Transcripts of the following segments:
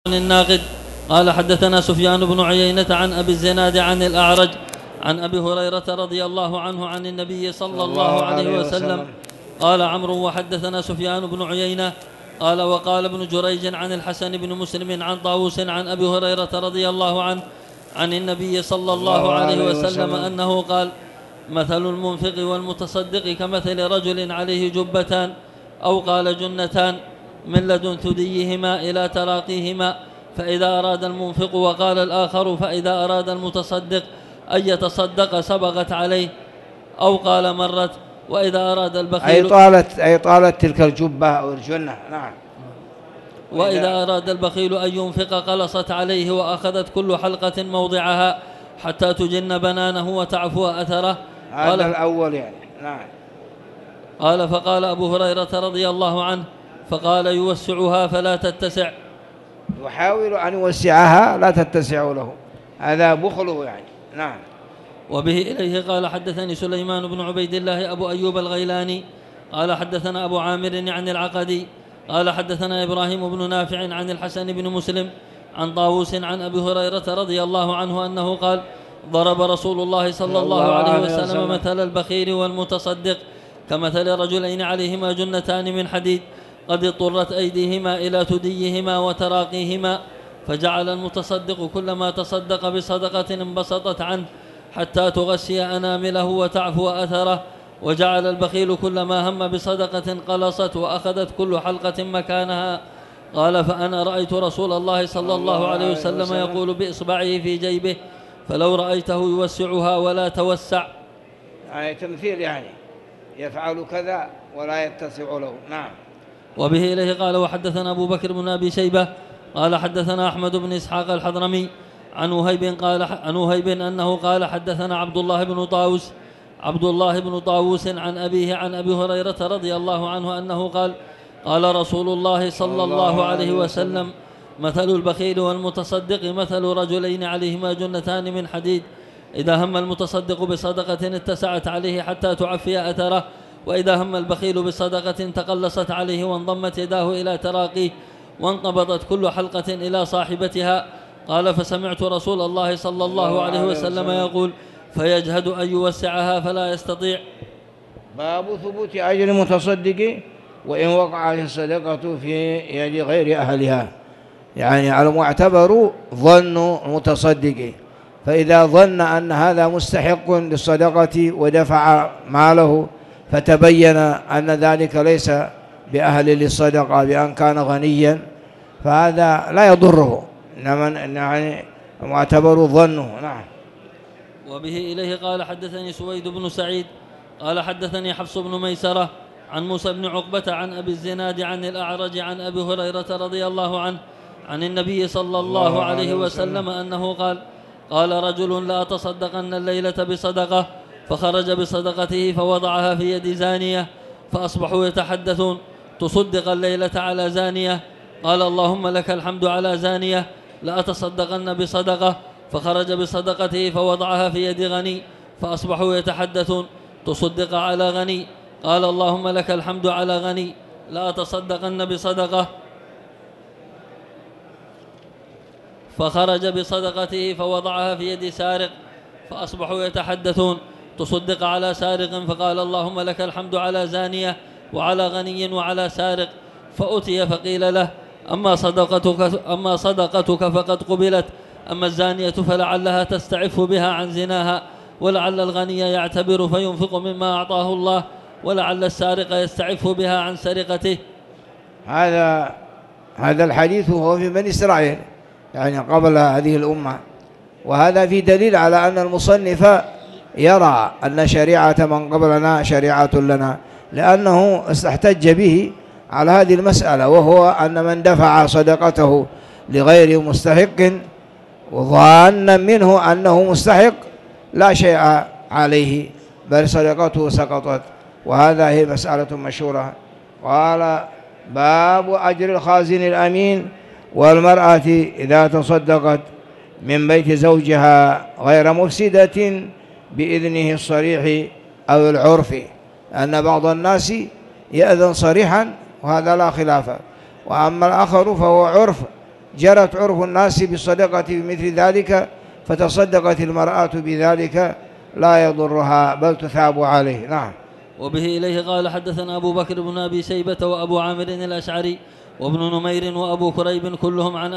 الناقد قال حدثنا سفيان بن عيينة عن أبي الزناد عن الأعرج عن أبي هريرة رضي الله عنه عن النبي صلى الله عليه وسلم قال عمرو وحدثنا سفيان بن عيينة قال وقال ابن جريج عن الحسن بن مسلم عن طاووس عن أبي هريرة رضي الله عنه عن النبي صلى الله عليه وسلم أنه قال مثل المنفق والمتصدق كمثل رجل عليه جبتان أو قال جنتان من لدن ثديهما إلى تراقيهما، فإذا أراد المنفق وقال الآخر فإذا أراد المتصدق أن يتصدق سبغت عليه، أو قال مرت، وإذا أراد البخيل أي طالت تلك الجبة أو الجنة. نعم. وإذا أراد البخيل أن ينفق قلصت عليه وأخذت كل حلقة موضعها حتى تجن بنانه وتعفو أثره. هذا الأول يعني. نعم. قال فقال أبو هريرة رضي الله عنه فقال يوسعها فلا تتسع، يحاول أن يوسعها لا تتسع له، هذا بخله يعني. نعم. وبه إليه قال حدثني سليمان بن عبيد الله أبو أيوب الغيلاني قال حدثنا أبو عامر عن العقدي قال حدثنا إبراهيم بن نافع عن الحسن بن مسلم عن طاووس عن أبي هريرة رضي الله عنه أنه قال ضرب رسول الله صلى الله عليه وسلم مثل البخيل والمتصدق كمثل رجلين عليهما جنتان من حديد قد اضطرت أيديهما إلى ثديهما وتراقيهما، فجعل المتصدق كلما تصدق بصدقة انبسطت عنه حتى تغشي أنامله وتعفو أثره، وجعل البخيل كلما هم بصدقة قلصت وأخذت كل حلقة مكانها. قال فأنا رأيت رسول الله صلى الله عليه وسلم يقول بإصبعه في جيبه فلو رأيته يوسعها ولا توسع، يعني تمثيل، يعني يفعل كذا ولا يتسع له. نعم. وبه إليه قال وحدثنا أبو بكر بن أبي شيبة قال حدثنا أحمد بن إسحاق الحضرمي عن وهيب أنه قال حدثنا عبد الله بن طاووس عن أبيه عن أبي هريرة رضي الله عنه أنه قال قال رسول الله صلى الله عليه وسلم مثل البخيل والمتصدق مثل رجلين عليهما جنتان من حديد إذا هم المتصدق بصدقة اتسعت عليه حتى تعفي أثره، وإذا هم البخيل بصدقة تقلصت عليه وانضمت يداه إلى تراقيه وانقبضت كل حلقة إلى صاحبتها. قال فسمعت رسول الله صلى الله عليه وسلم يقول فيجهد أن يوسعها فلا يستطيع. باب ثبوت أجر المتصدق وإن وقعت الصدقة في يد غير أهلها، يعني على معتبر ظن المتصدق، فإذا ظن أن هذا مستحق للصدقة ودفع ماله فتبين أن ذلك ليس بأهل للصدقة بأن كان غنيا فهذا لا يضره، إنما يعني معتبر ظنه. نعم. وبه إليه قال حدثني سويد بن سعيد قال حدثني حفص بن ميسرة عن موسى بن عقبة عن أبي الزناد عن الأعرج عن أبي هريرة رضي الله عنه عن النبي صلى الله عليه وسلم أنه قال رجل لا تصدقن الليلة بصدقة، فخرج بصدقته فوضعها في يد زانية فأصبحوا يتحدثون تصدق الليلة على زانية، قال اللهم لك الحمد على زانية لأتصدقن بصدقة، فخرج بصدقته فوضعها في يد غني فأصبحوا يتحدثون تصدق على غني، قال اللهم لك الحمد على غني لأتصدقن بصدقة، فخرج بصدقته فوضعها في يد سارق فأصبحوا يتحدثون تصدق على سارق، فقال اللهم لك الحمد على زانية وعلى غني وعلى سارق، فأتي فقيل له أما صدقتك فقد قبلت، أما الزانية فلعلها تستعف بها عن زناها، ولعل الغني يعتبر فينفق مما أعطاه الله، ولعل السارق يستعف بها عن سرقته. هذا الحديث هو في بني إسرائيل، يعني قبل هذه الأمة، وهذا في دليل على أن المصنف يرى أن شريعة من قبلنا شريعة لنا، لأنه استحتج به على هذه المسألة، وهو أن من دفع صدقته لغير مستحق وظانا منه أنه مستحق لا شيء عليه بل صدقته سقطت، وهذا هي مسألة مشهورة. قال باب أجر الخازن الأمين والمرأة إذا تصدقت من بيت زوجها غير مفسدة بإذنه الصريح أو العرف، أن بعض الناس يأذن صريحا وهذا لا خلاف، وأما الآخر فهو عرف جرت عرف الناس بالصدقة بمثل ذلك فتصدقت المرأة بذلك لا يضرها بل تثاب عليه. نعم. وبه إليه قال حدثنا أبو بكر بن أبي شيبة وأبو عامر الأشعري وابن نمير وأبو كريب كلهم عن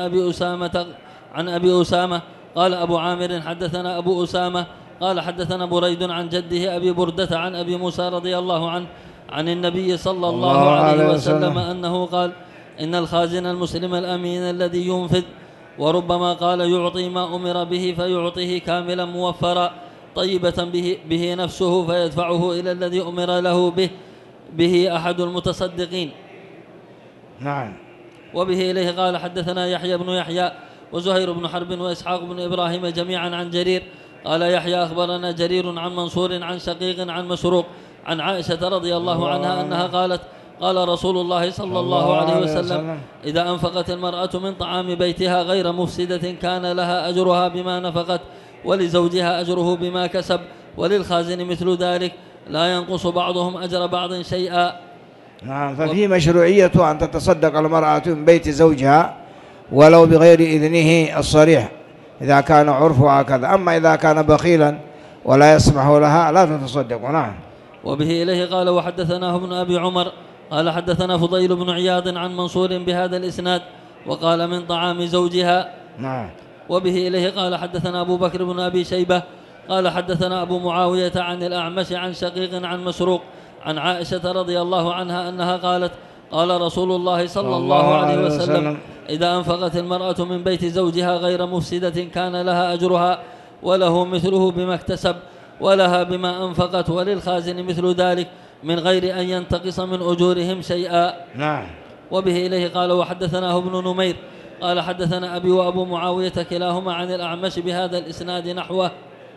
أبي أسامة قال أبو عامر حدثنا أبو أسامة قال حدثنا بريد عن جده أبي بردة عن أبي موسى رضي الله عنه عن النبي صلى الله عليه وسلم أنه قال إن الخازن المسلم الأمين الذي ينفذ وربما قال يعطي ما أمر به فيعطيه كاملا موفرا طيبة به نفسه فيدفعه إلى الذي أمر له به أحد المتصدقين. نعم. وبه إليه قال حدثنا يحيى بن يحيى وزهير بن حرب وإسحاق بن إبراهيم جميعا عن جرير قال يحيى أخبرنا جرير عن منصور عن شقيق عن مسروق عن عائشة رضي الله عنها أنها قالت قال رسول الله صلى الله عليه وسلم إذا أنفقت المرأة من طعام بيتها غير مفسدة كان لها أجرها بما نفقت ولزوجها أجره بما كسب وللخازن مثل ذلك لا ينقص بعضهم أجر بعض شيئا. نعم. ففي مشروعية أن تتصدق المرأة من بيت زوجها ولو بغير إذنه الصريح إذا كان عرفها كذا، أما إذا كان بخيلا ولا يسمح لها لا تتصدق. نعم. وبه إليه قال وحدثناه ابن أبي عمر قال حدثنا فضيل بن عياض عن منصور بهذا الإسناد وقال من طعام زوجها. نعم. وبه إليه قال حدثنا أبو بكر بن أبي شيبة قال حدثنا أبو معاوية عن الأعمش عن شقيق عن مسروق عن عائشة رضي الله عنها أنها قالت قال رسول الله صلى الله عليه وسلم إذا أنفقت المرأة من بيت زوجها غير مفسدة كان لها أجرها وله مثله بما اكتسب ولها بما أنفقت وللخازن مثل ذلك من غير أن ينتقص من أجورهم شيئا. نعم. وبه إليه قال وحدثناه ابن نمير قال حدثنا أبي وأبو معاوية كلاهما عن الأعمش بهذا الإسناد نحوه.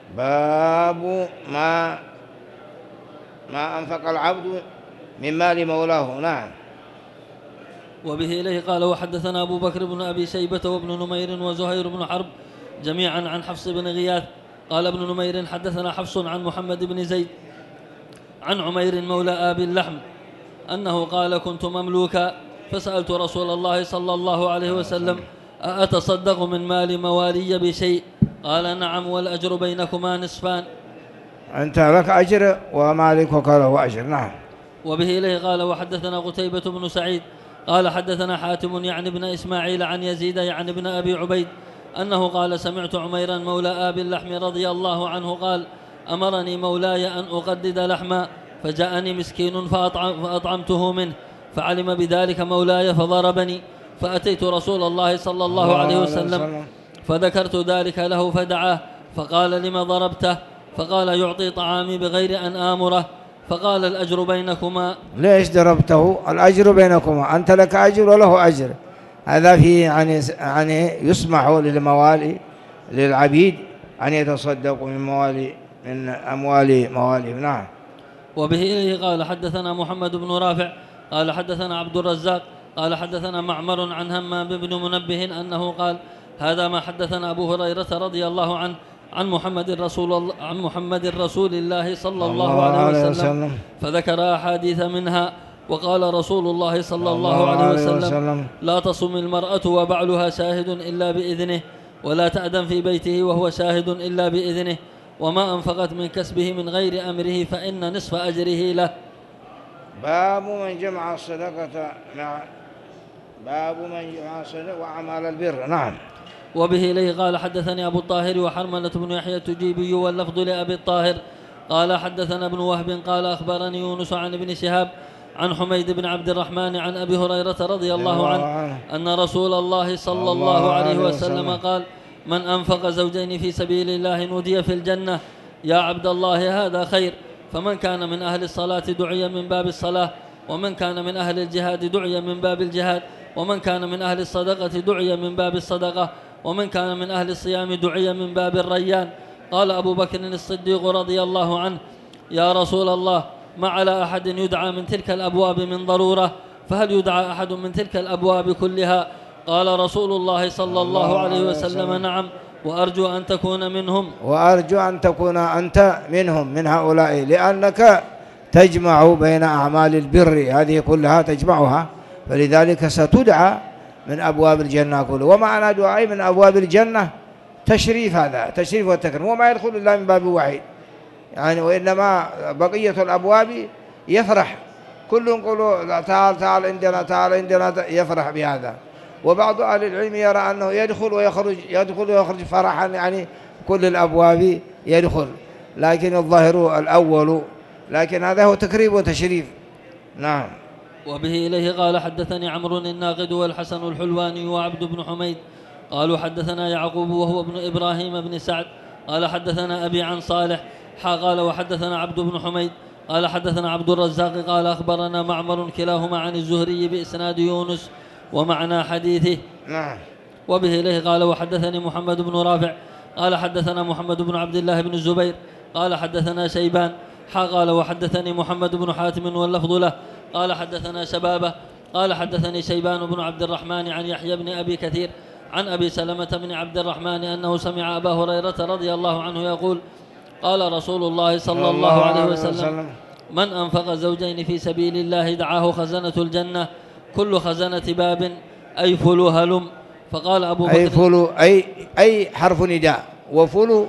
باب ما أنفق العبد من مال مولاه. نعم. وبه إليه قال وحدثنا أبو بكر بن أبي شيبة وابن نمير وزهير بن حرب جميعا عن حفص بن غياث قال ابن نمير حدثنا حفص عن محمد بن زيد عن عمير مولى آبي اللحم أنه قال كنت مملوكا فسألت رسول الله صلى الله عليه وسلم أتصدق من مال موالي بشيء قال نعم والأجر بينكما نصفان. أنت لك أجر ومالكك له أجر. نعم. وبه إليه قال وحدثنا قتيبة بن سعيد قال حدثنا حاتم يعني بن إسماعيل عن يزيد يعني بن أبي عبيد أنه قال سمعت عميرا مولى آبي اللحم رضي الله عنه قال أمرني مولاي أن أقدد لحما فجاءني مسكين فأطعمته منه فعلم بذلك مولاي فضربني فأتيت رسول الله صلى الله عليه وسلم فذكرت ذلك له فدعاه فقال لما ضربته فقال يعطي طعامي بغير أن آمره فقال الأجر بينكما. ليش ضربته؟ الأجر بينكما، أنت لك أجر وله أجر. هذا فيه يعني يسمح للموالي للعبيد أن يتصدقوا من أموال مواليهم. نعم. وبه إليه قال حدثنا محمد بن رافع قال حدثنا عبد الرزاق قال حدثنا معمر عن همام بن منبه أنه قال هذا ما حدثنا أبو هريرة رضي الله عنه عن محمد رسول الله صلى الله عليه وسلم فذكر أحاديث منها وقال رسول الله صلى الله عليه وسلم لا تصم المرأة وبعلها شاهد إلا بإذنه ولا تأذن في بيته وهو شاهد إلا بإذنه وما أنفقت من كسبه من غير أمره فإن نصف أجره له. باب من جمع الصدقة وأعمال البر. نعم. وبه إليه قال حدثني أبو الطاهر وحرملة بن يحيى التجيبي واللفظ لأبي الطاهر قال حدثنا ابن وهب قال أخبرني يونس عن ابن شهاب عن حميد بن عبد الرحمن عن أبي هريرة رضي الله عنه أن رسول الله صلى الله عليه وسلم قال من أنفق زوجين في سبيل الله نودي في الجنة يا عبد الله هذا خير فمن كان من أهل الصلاة دعي من باب الصلاة ومن كان من أهل الجهاد دعي من باب الجهاد ومن كان من أهل الصدقة دعي من باب الصدقة ومن كان من أهل الصيام دعي من باب الريان. قال أبو بكر الصديق رضي الله عنه يا رسول الله ما على أحد يدعى من تلك الأبواب من ضرورة فهل يدعى أحد من تلك الأبواب كلها؟ قال رسول الله صلى الله عليه وسلم نعم وأرجو أن تكون منهم. وأرجو أن تكون أنت منهم من هؤلاء لأنك تجمع بين أعمال البر هذه كلها تجمعها فلذلك ستدعى من أبواب الجنة كله. ومعنى دعاء من أبواب الجنة تشريف، هذا تشريف والتكريم، وما يدخل إلا من باب واحد يعني، وإنما بقية الأبواب يفرح كل يقول تعال تعال عندنا تعال عندنا، يفرح بهذا. وبعض أهل العلم يرى أنه يدخل ويخرج فرحا، يعني كل الأبواب يدخل، لكن الظاهر الأول، لكن هذا هو تكريم وتشريف. نعم. وبه إليه قال حدثني عمرو الناقد والحسن الحلواني وعبد بن حميد قالوا حدثنا يعقوب وهو ابن إبراهيم بن سعد قال حدثنا أبي عن صالح قال وحدثنا عبد بن حميد قال حدثنا عبد الرزاق قال أخبرنا معمر كلاهما عن الزهري بإسناد يونس ومعنى حديثه. نعم. وبه إليه قال وحدثني محمد بن رافع قال حدثنا محمد بن عبد الله بن الزبير قال حدثنا شيبان قال وحدثني محمد بن حاتم واللفظ له قال حدثنا شبابه قال حدثني شيبان بن عبد الرحمن عن يحيى بن أبي كثير عن أبي سلمة بن عبد الرحمن أنه سمع أبا هريرة رضي الله عنه يقول قال رسول الله صلى الله عليه وسلم من أنفق زوجين في سبيل الله دعاه خزنة الجنة كل خزنة باب أي فلو هلم. فقال أبو بكر أي فلو أي حرف نداء، وفلو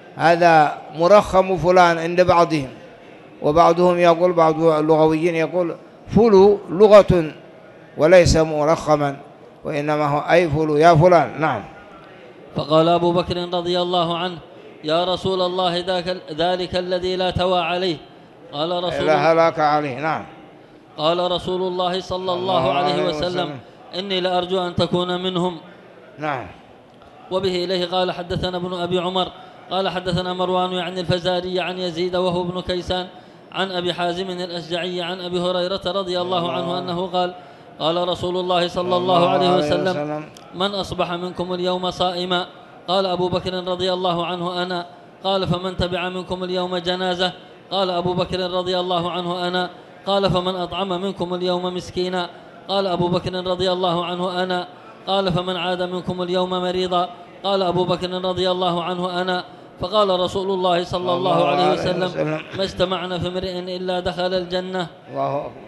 هذا مرخم فلان عند بعضهم، وبعضهم يقول، بعض اللغويين يقول فلو لغة وليس مرخما، وإنما هو أي فلو يا فلان. نعم. فقال أبو بكر رضي الله عنه يا رسول الله ذلك الذي لا توى عليه قال رسول لا هلاك عليه. نعم. قال رسول الله صلى الله عليه وسلم إني لأرجو أن تكون منهم. نعم. وبه إليه قال حدثنا ابن أبي عمر قال حدثنا مروان يعني الفزاري عن يزيد وهو ابن كيسان عن أبي حازم الأشجعي عن أبي هريرة رضي الله عنه أنه قال قال رسول الله صلى الله عليه وسلم من أصبح منكم اليوم صائما قال أبو بكر رضي الله عنه أنا قال فمن تبع منكم اليوم جنازة قال أبو بكر رضي الله عنه أنا قال فمن أطعم منكم اليوم مسكينا قال أبو بكر رضي الله عنه أنا قال فمن عاد منكم اليوم مريضا قال أبو بكر رضي الله عنه أنا فقال رسول الله صلى الله عليه وسلم ما اجتمعنا في امرئ إلا دخل الجنة. الله أكبر.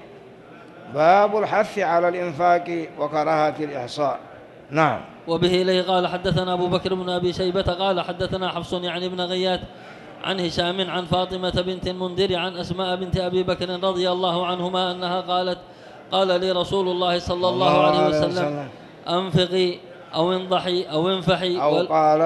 باب الحث على الإنفاق وكراهة الإحصاء. نعم. وبه إليه قال حدثنا أبو بكر بن أبي شيبة قال حدثنا حفص يعني ابن غياث عن هشام عن فاطمة بنت المنذر عن أسماء بنت أبي بكر رضي الله عنهما أنها قالت قال لي رسول الله صلى الله عليه وسلم أنفقي أو انضحي أو انفحي أو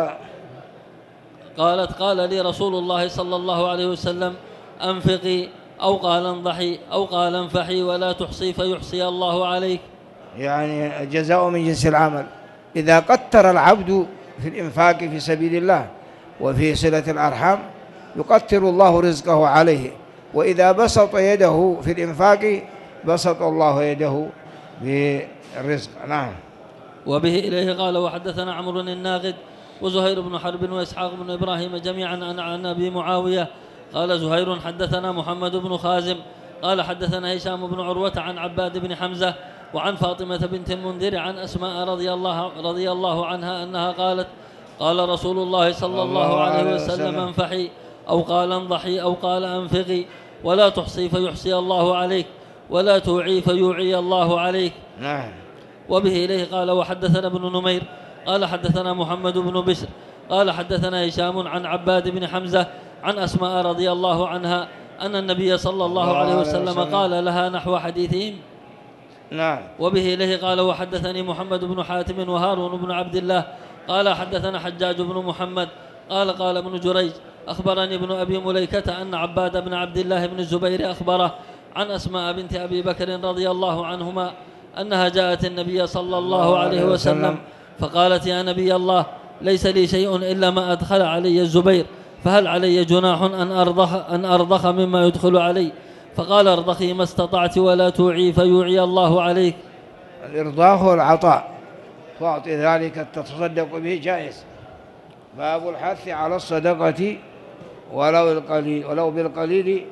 قال لي رسول الله صلى الله عليه وسلم أنفقي أو قال انضحي أو قال انفحي ولا تحصي فيحصي الله عليك. يعني الجزاء من جنس العمل. إذا قتر العبد في الإنفاق في سبيل الله وفي صلة الأرحام يقتر الله رزقه عليه، وإذا بسط يده في الإنفاق بسط الله يده بالرزق. نعم. وبه إليه قال وحدثنا عمرو الناقد وزهير بن حرب وإسحاق بن إبراهيم جميعا عن أبي معاوية قال زهير حدثنا محمد بن خازم قال حدثنا هشام بن عروة عن عباد بن حمزة وعن فاطمة بنت المنذر عن أسماء رضي الله عنها أنها قالت قال رسول الله صلى الله عليه وسلم انفحي أو قال انضحي أو قال أنفقي ولا تحصي فيحصي الله عليك ولا توعي فيوعي الله عليك. نعم. وبه إليه قال وحدثنا ابن نمير قال حدثنا محمد بن بشر قال حدثنا هشام عن عباد بن حمزة عن أسماء رضي الله عنها أن النبي صلى الله عليه وسلم قال لها نحو حديثهم. نعم. وبه إليه قال وحدثني محمد بن حاتم وهارون بن عبد الله قال حدثنا حجاج بن محمد قال ابن جريج أخبرني ابن أبي مليكة أن عباد بن عبد الله بن الزبير أخبره عن أسماء بنت أبي بكر رضي الله عنهما أنها جاءت النبي صلى الله عليه وسلم فقالت يا نبي الله ليس لي شيء إلا ما أدخل علي الزبير فهل علي جناح أن أرضخ مما يدخل علي؟ فقال ارضخي ما استطعت ولا توعي فيوعي الله عليك. الإرضاخ والعطاء تعطي ذلك تتصدق به جائز. باب الحث على الصدقة ولو بالقليل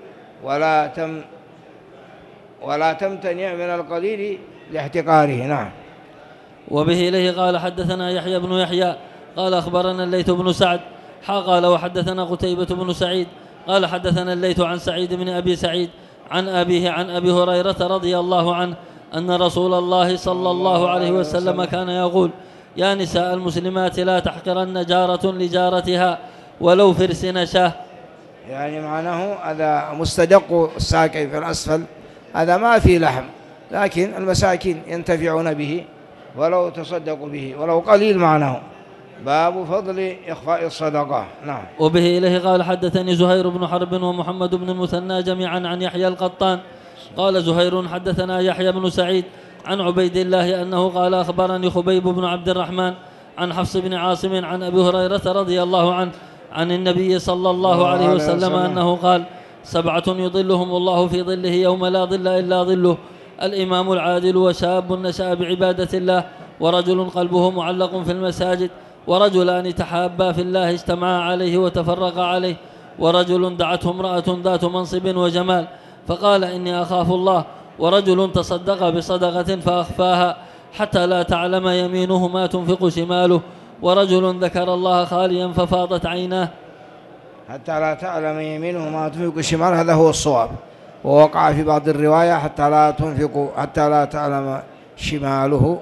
ولا تمتنع من القليل لاحتقاره. نعم. وبه إليه قال حدثنا يحيى بن يحيى قال أخبرنا الليث بن سعد قال وحدثنا قتيبة بن سعيد قال حدثنا الليث عن سعيد بن أبي سعيد عن أبيه عن أبي هريرة رضي الله عنه أن رسول الله صلى الله عليه وسلم كان يقول: يا نساء المسلمات لا تحقرن جارة لجارتها ولو فرس نشاه. يعني معناه هذا مستدق الساقي في الأسفل، هذا ما فيه لحم، لكن المساكين ينتفعون به ولو تصدقوا به ولو قليل. معناه باب فضل إخفاء الصدقة. نعم. وبه إليه قال حدثني زهير بن حرب ومحمد بن المثنى جميعا عن يحيى القطان قال زهير حدثنا يحيى بن سعيد عن عبيد الله أنه قال: أخبرني خبيب بن عبد الرحمن عن حفص بن عاصم عن أبي هريرة رضي الله عنه عن النبي صلى الله عليه وسلم أنه قال: 7 يظلهم الله في ظله يوم لا ظل إلا ظله: الإمام العادل، وشاب نشأ بعبادة الله، ورجل قلبه معلق في المساجد، ورجلان تحابا في الله اجتمعا عليه وتفرقا عليه، ورجل دعته امرأة ذات منصب وجمال فقال: إني أخاف الله، ورجل تصدق بصدقة فأخفاها حتى لا تعلم يمينه ما تنفق شماله، ورجل ذكر الله خاليا ففاضت عيناه. حتى لا تعلم يمينه ما تنفق شماله، هذا هو الصواب، ووقع في بعض الرواية حتى لا تعلم شماله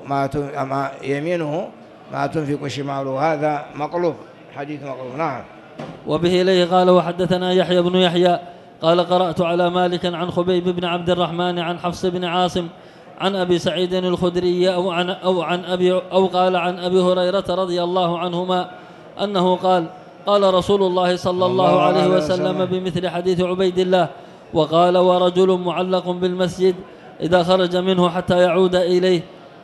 يمينه ما تنفق شماله، هذا مقلوب، حديث مقلوب. نعم. وبه إليه قال: وحدثنا يحيى بن يحيى قال: قرأت على مالك عن خبيب بن عبد الرحمن عن حفص بن عاصم عن أبي سعيد الخدري أو قال عن أبي هريرة رضي الله عنهما أنه قال: قال رسول الله صلى الله عليه وسلم بمثل حديث عبيد الله، وقال: ورجل معلق بالمسجد إذا خرج منه حتى يعود إليه.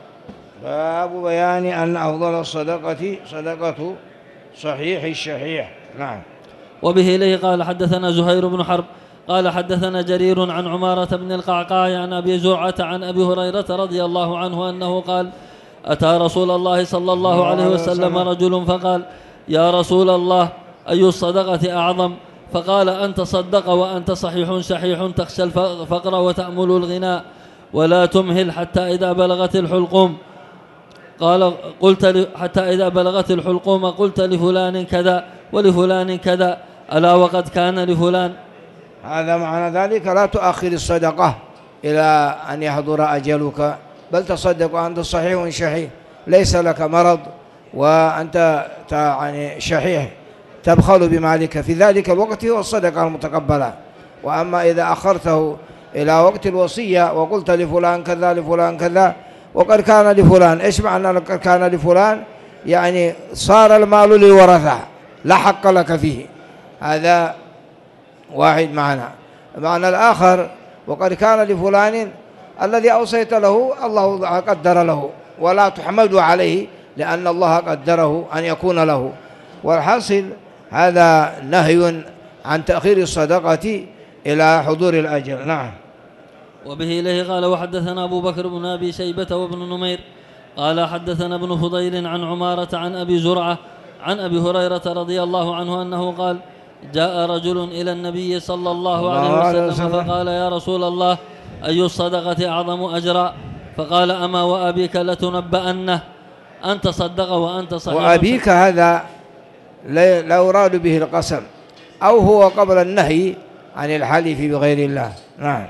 باب بيان أن أفضل الصدقة صدقة صحيح الشحيح. نعم. وبه إليه قال: حدثنا زهير بن حرب قال: حدثنا جرير عن عمارة بن القعقاع عن أبي زرعة عن أبي هريرة رضي الله عنه أنه قال: أتى رسول الله صلى الله عليه وسلم رجل فقال: يا رسول الله، أي الصدقة أعظم؟ فقال: أن تصدق وأنت صحيح شحيح تخشى الفقر وتأمل الغناء ولا تمهل حتى إذا بلغت الحلقوم قلت لفلان كذا ولفلان كذا، ألا وقد كان لفلان. هذا معنى ذلك لا تؤخر الصدقة إلى أن يحضر أجلك، بل تصدق وأنت صحيح شحيح، ليس لك مرض وأنت يعني شحيح تبخل بمالك في ذلك الوقت، هو الصدقة المتقبلة. وأما إذا أخرته إلى وقت الوصية وقلت لفلان كذا لفلان كذا وقد كان لفلان، إيش معنى قد كان لفلان؟ يعني صار المال للورثة، لا حق لك فيه. هذا واحد معنى الآخر: وقد كان لفلان الذي أوصيت له الله قدر له، ولا تحمد عليه لأن الله قدره أن يكون له. والحاصل هذا نهي عن تأخير الصدقة إلى حضور الأجل. نعم. وبه إليه قال: وحدثنا أبو بكر بن أبي شيبة وابن نمير قال: حدثنا ابن فضيل عن عمارة عن أبي زرعة عن أبي هريرة رضي الله عنه أنه قال: جاء رجل إلى النبي صلى الله عليه وسلم فقال: يا رسول الله، أي الصدقة أعظم أجرا؟ فقال: أما وأبيك لتنبأنه، أن تصدق وأنت صحيح. وأبيك هذا لا يراد به القسم، أو هو قبل النهي عن الحلف بغير الله. نعم.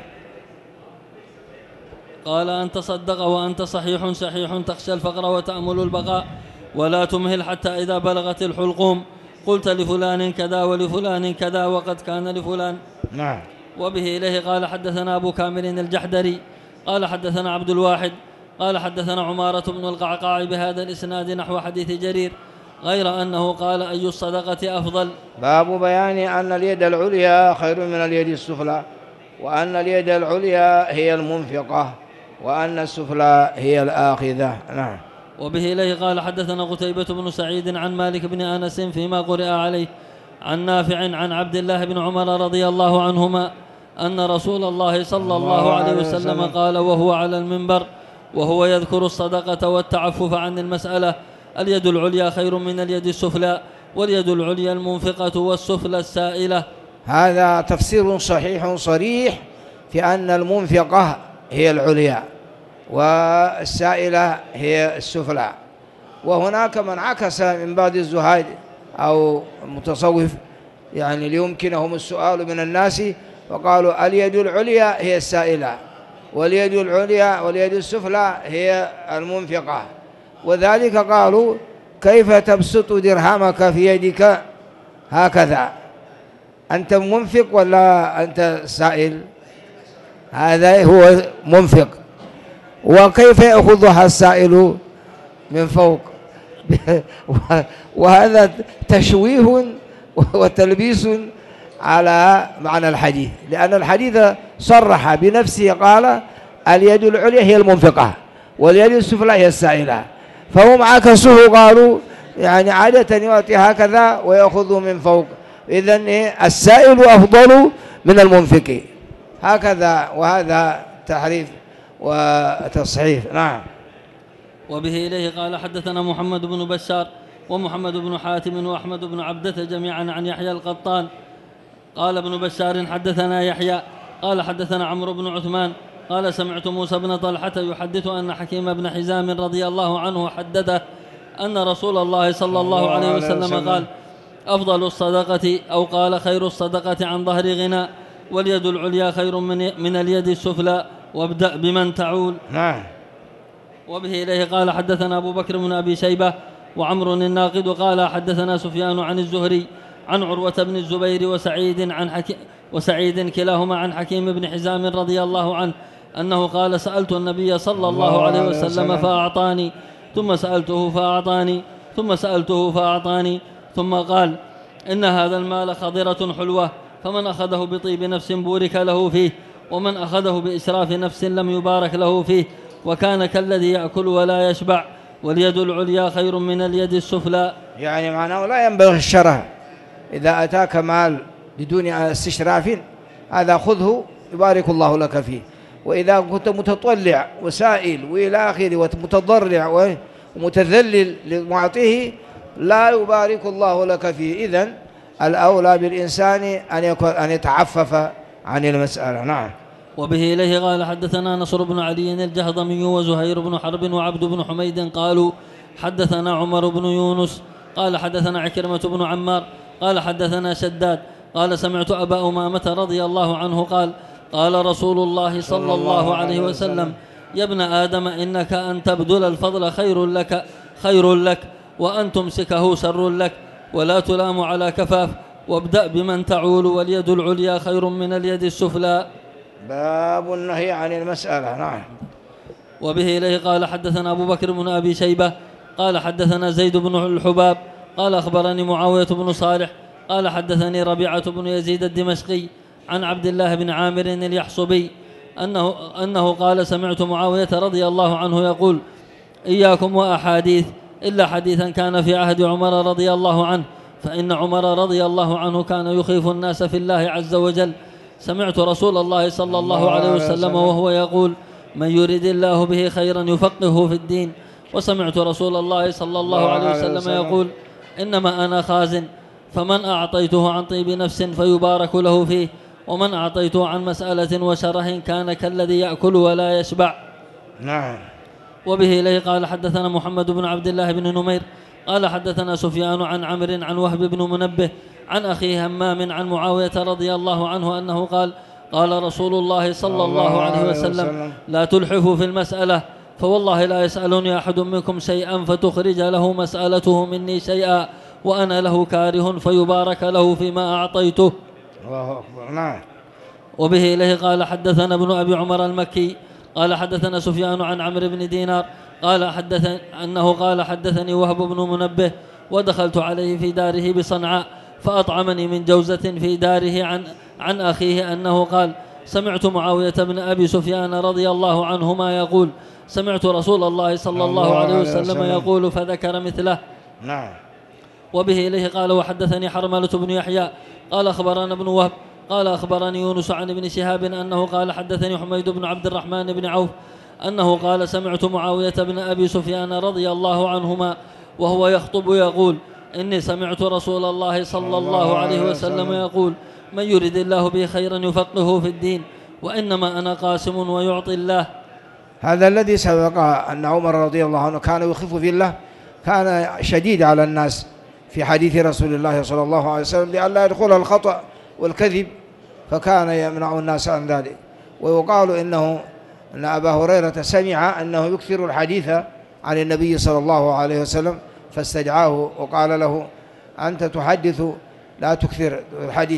قال: أن تصدق وأنت صحيح شحيح تخشى الفقر وتأمل البقاء ولا تمهل حتى إذا بلغت الحلقوم قلت لفلان كذا ولفلان كذا وقد كان لفلان. نعم. وبه إليه قال: حدثنا أبو كامل الجحدري قال: حدثنا عبد الواحد قال: حدثنا عمارة بن القعقاع بهذا الإسناد نحو حديث جرير، غير أنه قال: أي الصدقة أفضل؟ باب بيان أن اليد العليا خير من اليد السفلى، وأن اليد العليا هي المنفقة، وأن السفلى هي الآخذة. نعم. وبه إليه قال: حدثنا قتيبة بن سعيد عن مالك بن أنس فيما قرئ عليه عن نافع عن عبد الله بن عمر رضي الله عنهما أن رسول الله صلى الله عليه وسلم قال وهو على المنبر وهو يذكر الصدقة والتعفف عن المسألة: اليد العليا خير من اليد السفلى، واليد العليا المنفقة والسفلى السائلة. هذا تفسير صحيح صريح في أن المنفقة هي العليا والسائلة هي السفلى. وهناك من عكس من بعض الزهاد أو المتصوف يعني ليمكنهم السؤال من الناس، وقالوا اليد العليا هي السائلة واليد العليا واليد السفلى هي المنفقة. وذلك قالوا كيف تبسط درهمك في يدك هكذا، أنت منفق ولا أنت سائل؟ هذا هو منفق. وكيف يأخذها السائل من فوق؟ وهذا تشويه وتلبيس على معنى الحديث، لأن الحديث صرح بنفسه قال اليد العليا هي المنفقة واليد السفلى هي السائلة، فهم عكسوه قالوا يعني عادة يعطي هكذا ويأخذ من فوق، إذن السائل أفضل من المنفق هكذا، وهذا تحريف وتصحيف. نعم. وبه إليه قال حدثنا محمد بن بشار ومحمد بن حاتم وأحمد بن عبدة جميعا عن يحيى القطان قال ابن بشار حدثنا يحيى قال حدثنا عمرو بن عثمان قال سمعت موسى بن طلحة يحدث أن حكيم بن حزام رضي الله عنه حدثه أن رسول الله صلى الله عليه وسلم قال أفضل الصدقة أو قال خير الصدقة عن ظهر غنى، واليد العليا خير من اليد السفلى، وابدأ بمن تعول. نعم. وبه إليه قال حدثنا أبو بكر بن أبي شيبة وعمر الناقد قال حدثنا سفيان عن الزهري عن عروة بن الزبير وسعيد كلاهما عن حكيم بن حزام رضي الله عنه أنه قال سألت النبي صلى الله عليه وسلم فأعطاني، ثم سألته فأعطاني، ثم سألته فأعطاني، ثم قال إن هذا المال خضرة حلوة، فمن أخذه بطيب نفس بورك له فيه، ومن أخذه بإسراف نفس لم يبارك له فيه، وكان كالذي يأكل ولا يشبع، واليد العليا خير من اليد السفلى. يعني معناه لا ينبغي الشره، إذا أتاك مال بدون استشراف هذا خذه يبارك الله لك فيه، وإذا كنت متطلع وسائل وإلى آخره ومتضرع ومتذلل لمعطيه لا يبارك الله لك فيه. إذن الأولى بالإنسان أن يتعفف عن المسألة. نعم. وبه إليه قال حدثنا نصر بن علي الجهضمي وزهير بن حرب وعبد بن حميد قالوا حدثنا عمر بن يونس قال حدثنا عكرمة بن عمار قال حدثنا شداد قال سمعت أبا أمامة رضي الله عنه قال قال رسول الله صلى الله عليه وسلم يا ابن آدم إنك أن تبذل الفضل خير لك وأن تمسكه شر لك، ولا تلام على كفاف، وابدأ بمن تعول، واليد العليا خير من اليد السفلى. باب النهي عن المسألة. نعم. وبه إليه قال حدثنا أبو بكر بن أبي شيبة قال حدثنا زيد بن الحباب قال أخبرني معاوية بن صالح قال حدثني ربيعة بن يزيد الدمشقي عن عبد الله بن عامر اليحصبي أنه قال سمعت معاوية رضي الله عنه يقول إياكم وأحاديث إلا حديثا كان في عهد عمر رضي الله عنه، فإن عمر رضي الله عنه كان يخيف الناس في الله عز وجل. سمعت رسول الله صلى الله عليه وسلم وهو يقول من يريد الله به خيرا يفقهه في الدين، وسمعت رسول الله صلى الله عليه وسلم يقول إنما أنا خازن، فمن أعطيته عن طيب نفس فيبارك له فيه، ومن أعطيته عن مسألة وشره كان كالذي يأكل ولا يشبع. نعم. وبه إليه قال حدثنا محمد بن عبد الله بن نمير قال حدثنا سفيان عن عمرو عن وهب بن منبه عن أخيه همام عن معاوية رضي الله عنه أنه قال قال رسول الله صلى الله عليه وسلم لا تلحفوا في المسألة، فوالله لا يسألني أحد منكم شيئا فتخرج له مسألته مني شيئا وأنا له كاره فيبارك له فيما أعطيته. الله أكبر. نعم. وبه إليه قال حدثنا ابن أبي عمر المكي قال حدثنا سفيان عن عمرو بن دينار قال حدثني وهب بن منبه ودخلت عليه في داره بصنعاء فأطعمني من جوزة في داره عن أخيه أنه قال سمعت معاوية بن أبي سفيان رضي الله عنهما يقول سمعت رسول الله صلى الله عليه وسلم يقول فذكر مثله. نعم. وبه إليه قال وحدثني حرملة بن يحيى قال أخبرنا ابن وهب قال أخبرني يونس عن ابن شهاب أنه قال حدثني حميد بن عبد الرحمن بن عوف أنه قال سمعت معاوية بن أبي سفيان رضي الله عنهما وهو يخطب يقول إني سمعت رسول الله صلى الله عليه وسلم يقول من يريد الله به خيرا يفقهه في الدين، وإنما أنا قاسم ويعطي الله. هذا الذي سبق أن عمر رضي الله عنه كان يخف في الله، كان شديد على الناس في حديث رسول الله صلى الله عليه وسلم لئلا يدخل الخطأ والكذب، فكان يمنع الناس عن ذلك. ويقال إنه أن أبا هريرة سمع أنه يكثر الحديث عن النبي صلى الله عليه وسلم، فاستدعاه وقال له: أنت تحدث لا تكثر الحديث.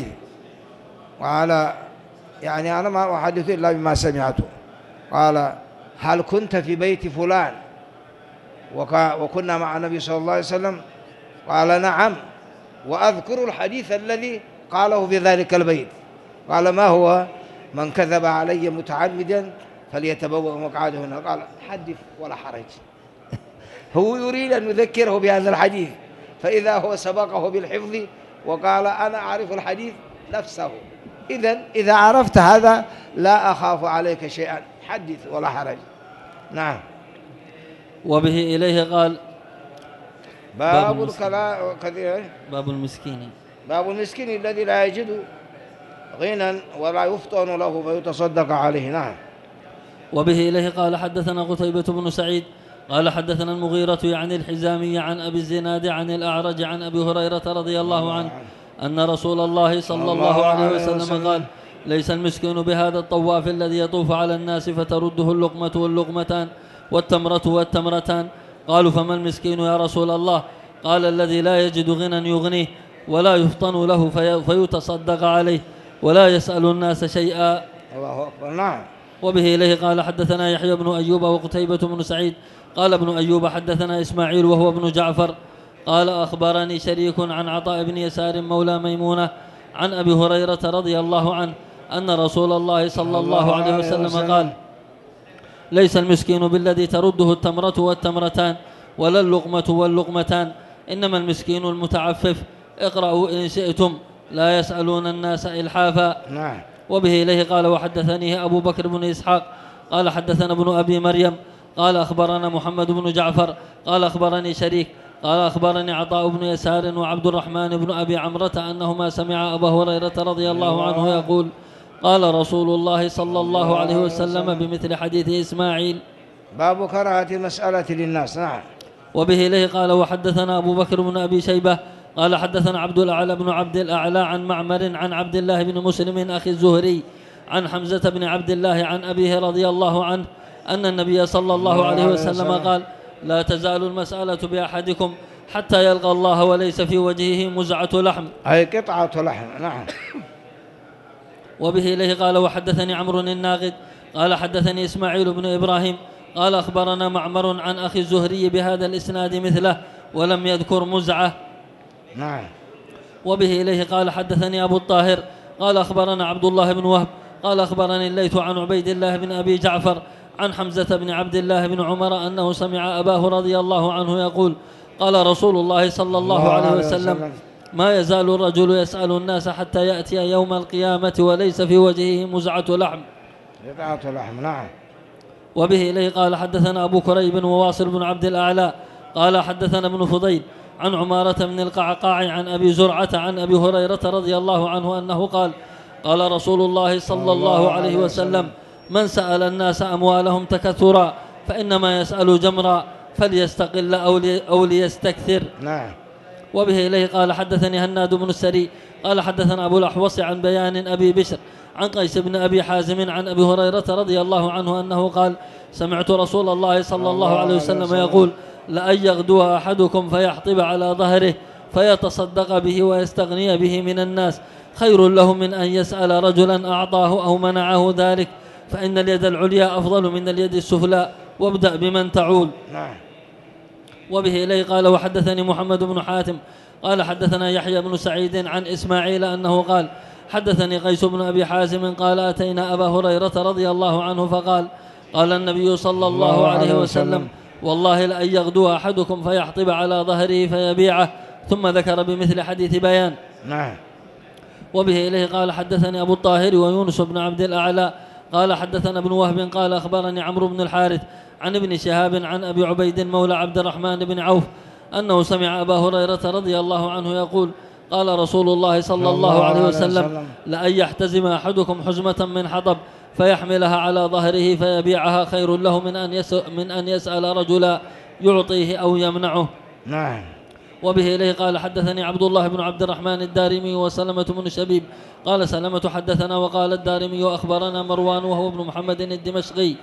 وقال: يعني أنا ما أحدث إلا بما سمعته. قال: هل كنت في بيت فلان وكنا مع النبي صلى الله عليه وسلم؟ قال: نعم، وأذكر الحديث الذي قاله في ذلك البيت. قال: ما هو؟ من كذب علي متعمدا فليتبوأ مقعده هنا. قال: حدث ولا حرج. هو يريد أن يذكره بهذا الحديث، فإذا هو سبقه بالحفظ وقال: أنا أعرف الحديث نفسه. إذا عرفت هذا لا أخاف عليك شيئا، حدث ولا حرج. نعم. وبه إليه قال: باب الكلام كثير. باب المسكين. باب المسكين الذي لا يجد غنى ولا يفطن له فيتصدق عليه. نعم. وبه إليه قال: حدثنا قتيبة بن سعيد قال حدثنا المغيرة يعني الحزامي عن أبي الزناد عن الأعرج عن أبي هريرة رضي الله عنه أن رسول الله صلى الله عليه وسلم قال: ليس المسكين بهذا الطواف الذي يطوف على الناس فترده اللقمة واللقمتان والتمرة والتمرتان. قالوا: فما المسكين يا رسول الله؟ قال: الذي لا يجد غنى يغنيه ولا يفطن له فيتصدق عليه ولا يسأل الناس شيئا. الله أكبر. نعم. وبه إليه قال: حدثنا يحيى بن أيوب وقتيبة بن سعيد قال ابن أيوب: حدثنا إسماعيل وهو ابن جعفر قال: أخبرني شريك عن عطاء بن يسار مولى ميمونة عن أبي هريرة رضي الله عنه أن رسول الله صلى الله عليه وسلم قال: ليس المسكين بالذي ترده التمرة والتمرتان ولا اللقمة واللقمتان، إنما المسكين المتعفف. اقرأوا إن شئتم لا يسألون الناس إلحافا. نعم. وبه إليه قال: وحدثنيه أبو بكر بن إسحاق قال حدثنا ابن أبي مريم قال أخبرنا محمد بن جعفر قال أخبرني شريك قال أخبرني عطاء بن يسار وعبد الرحمن بن أبي عمرة أنهما سمع أبا هريرة رضي الله عنه يقول: قال رسول الله صلى الله عليه وسلم بمثل حديث إسماعيل. باب كراهة المسألة للناس. نعم. وبه إليه قال: وحدثنا أبو بكر بن أبي شيبة قال حدثنا عبد الأعلى بن عبد الأعلى عن معمر عن عبد الله بن مسلم أخي الزهري عن حمزة بن عبد الله عن أبيه رضي الله عنه أن النبي صلى الله عليه وسلم قال: لا تزال المسألة بأحدكم حتى يلقى الله وليس في وجهه مزعة لحم، أي قطعة لحم. نعم. وبه إليه قال: وحدثني عمرو الناقد قال حدثني إسماعيل بن إبراهيم قال أخبرنا معمر عن أخي الزهري بهذا الإسناد مثله ولم يذكر مزعة. نعم. وبه إليه قال: حدثني أبو الطاهر قال أخبرنا عبد الله بن وهب قال أخبرني الليث عن عبيد الله بن أبي جعفر عن حمزة بن عبد الله بن عمر أنه سمع أباه رضي الله عنه يقول: قال رسول الله صلى الله عليه وسلم: ما يزال الرجل يسأل الناس حتى يأتي يوم القيامة وليس في وجهه مزعة لحم. قطعة لحم. نعم. وبه إليه قال: حدثنا أبو كريب وواصل بن عبد الأعلى قال حدثنا ابن فضيل عن عمارة بن القعقاع عن أبي زرعة عن أبي هريرة رضي الله عنه أنه قال: قال رسول الله صلى الله عليه وسلم: من سأل الناس أموالهم تكثرا فإنما يسأل جمرا فليستقل أو ليستكثر. نعم. وبه إليه قال: حدثني هناد بن السري قال حدثنا أبو الأحوص عن بيان أبي بشر عن قيس بن أبي حازم عن أبي هريرة رضي الله عنه أنه قال: سمعت رسول الله صلى الله عليه وسلم يقول: لأن يغدو أحدكم فيحطب على ظهره فيتصدق به ويستغني به من الناس خير له من أن يسأل رجلا أعطاه أو منعه ذلك، فإن اليد العليا أفضل من اليد السفلى، وابدأ بمن تعول. نعم. وبه إليه قال: وحدثني محمد بن حاتم قال حدثنا يحيى بن سعيد عن إسماعيل أنه قال: حدثني قيس بن أبي حازم قال: أتينا أبا هريرة رضي الله عنه فقال: قال النبي صلى الله عليه وسلم: والله لأن يغدو أحدكم فيحطب على ظهره فيبيعه، ثم ذكر بمثل حديث بيان. نعم. وبه إليه قال: حدثني أبو الطاهر ويونس بن عبد الأعلى قال حدثنا ابن وهب قال أخبرني عمرو بن الحارث عن ابن شهاب عن أبي عبيد مولى عبد الرحمن بن عوف أنه سمع أبا هريرة رضي الله عنه يقول: قال رسول الله صلى الله عليه وسلم: لأن يحتزم أحدكم حزمة من حطب فيحملها على ظهره فيبيعها خير له من أن يسأل رجلا يعطيه أو يمنعه. نعم. وبه إليه قال: حدثني عبد الله بن عبد الرحمن الدارمي وسلمة بن شبيب قال سلمة حدثنا وقال الدارمي أخبرنا مروان وهو ابن محمد الدمشقي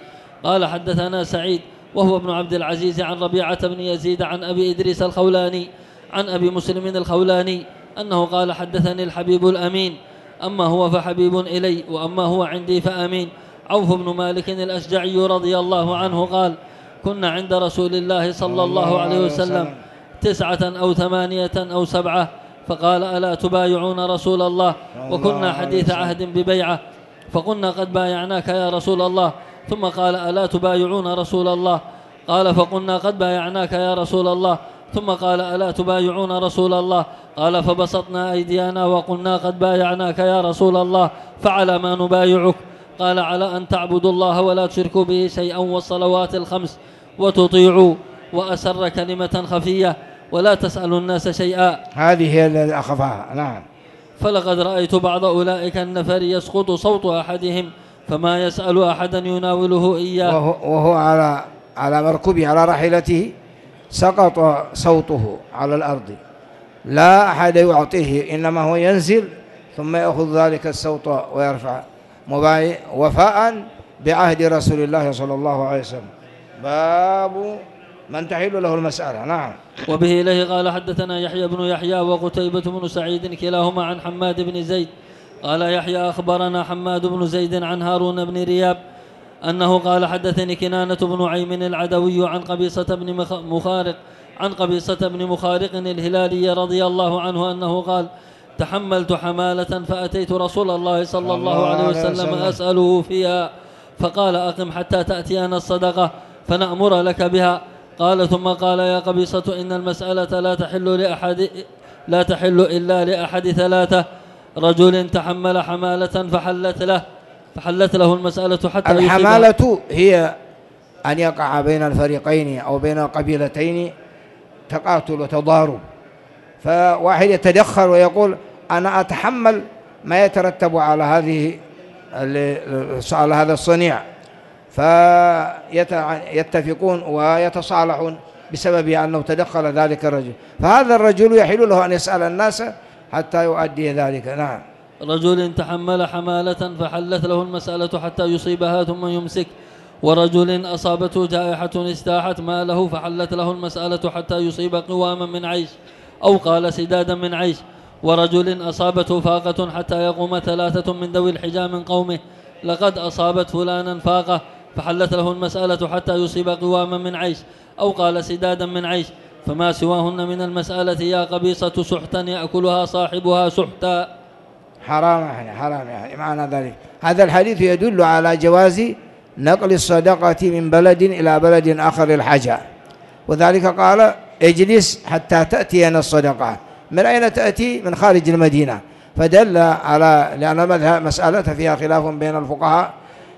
قال حدثنا سعيد وهو ابن عبد العزيز عن ربيعة بن يزيد عن أبي إدريس الخولاني عن أبي مسلم الخولاني أنه قال حدثني الحبيب الأمين أما هو فحبيب إلي وأما هو عندي فأمين. عوف بن مالك الأشجعي رضي الله عنه قال كنا عند رسول الله صلى الله عليه وسلم 9 أو 8 أو 7 فقال ألا تبايعون رسول الله وكنا حديث عهد ببيعة فقلنا قد بايعناك يا رسول الله ثم قال ألا تبايعون رسول الله قال فقلنا قد بايعناك يا رسول الله ثم قال ألا تبايعون رسول الله قال فبسطنا أيدينا وقلنا قد بايعناك يا رسول الله فعلى ما نبايعك قال على أن تعبدوا الله ولا تشركوا به شيئا والصلوات الخمس وتطيعوا وأسر كلمة خفية ولا تسألوا الناس شيئا. هذه هي التي أخفاها. نعم. فلقد رأيت بعض أولئك النفر يسقط صوت أحدهم فما يسأل أحدا يناوله إياه وهو على مركبه على راحلته سقط صوته على الأرض لا أحد يعطيه إنما هو ينزل ثم يأخذ ذلك الصوت ويرفع مبايع وفاء بعهد رسول الله صلى الله عليه وسلم. باب من تحل له المسألة. نعم. وبه إليه قال حدثنا يحيى بن يحيى وقتيبة بن سعيد كلاهما عن حماد بن زيد قال يحيى أخبرنا حماد بن زيد عن هارون بن رياب أنه قال حدثني كنانة بن عيم العدوي عن قبيصة بن مخارق الهلالي رضي الله عنه أنه قال تحملت حمالة فأتيت رسول الله صلى الله عليه وسلم أسأله فيها فقال أقم حتى تأتينا الصدقة فنأمر لك بها. قال ثم قال يا قبيصة إن المسألة لا تحل إلا لأحد 3 رجل تحمل حمالة فحلت له المسألة حتى الحمالة هي أن يقع بين الفريقين أو بين القبيلتين تقاتل وتضارب فواحد يتدخل ويقول أنا أتحمل ما يترتب على هذا الصنيع فيتفقون ويتصالحون بسبب أنه تدخل ذلك الرجل فهذا الرجل يحل له أن يسأل الناس حتى يؤدي ذلك. نعم. رجل تحمل حمالة فحلت له المسألة حتى يصيبها ثم يمسك ورجل أصابته جائحة استاحت ماله فحلت له المسألة حتى يصيب قواما من عيش أو قال سدادا من عيش ورجل أصابته فاقة حتى يقوم 3 من ذوي الحجى من قومه لقد أصابت فلانا فاقة فحلت له المسألة حتى يصيب قواما من عيش أو قال سدادا من عيش فما سواهن من المسألة يا قبيصة سحتا يأكلها صاحبها سحتا. حرام يعني معنى ذلك هذا الحديث يدل على جواز نقل الصدقة من بلد إلى بلد آخر للحاجة وذلك قال اجلس حتى تأتينا الصدقة. من أين تأتي؟ من خارج المدينة فدل على لأن المسألة فيها خلاف بين الفقهاء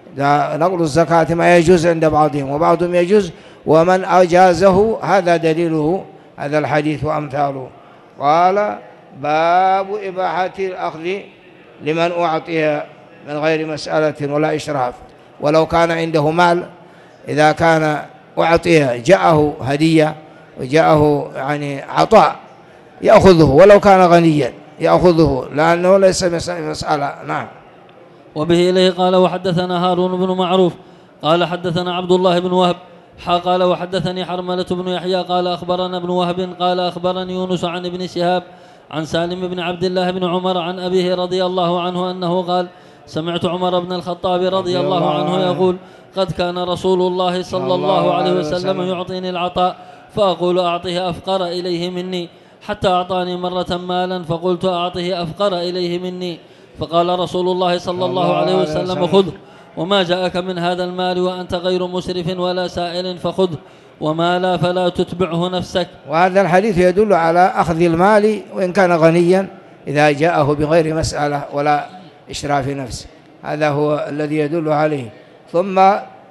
نقل الزكاة ما يجوز عند بعضهم وبعضهم يجوز ومن أجازه هذا دليله هذا الحديث وأمثاله. قال باب إباحة الأخذ لمن أعطي من غير مسألة ولا إشراف ولو كان عنده مال إذا كان أعطي جاءه هدية وجاءه يعني عطاء يأخذه ولو كان غنيا يأخذه لأنه ليس مسألة. نعم. وبه إليه قال وحدثنا هارون بن معروف قال حدثنا عبد الله بن وهب قال وحدثني حرملة بن يحيى قال أخبرنا ابن وهب قال أخبرني يونس عن ابن شهاب عن سالم بن عبد الله بن عمر عن أبيه رضي الله عنه أنه قال سمعت عمر بن الخطاب رضي الله عنه يقول قد كان رسول الله صلى الله عليه وسلم يعطيني العطاء فأقول أعطيه أفقر إليه مني حتى أعطاني مرة مالا فقلت أعطيه أفقر إليه مني فقال رسول الله صلى الله عليه وسلم خذه وما جاءك من هذا المال وأنت غير مسرف ولا سائل فخذه وما لا فلا تتبعه نفسك. وهذا الحديث يدل على أخذ المال وإن كان غنيا إذا جاءه بغير مسألة ولا إشراف نفس هذا هو الذي يدل عليه. ثم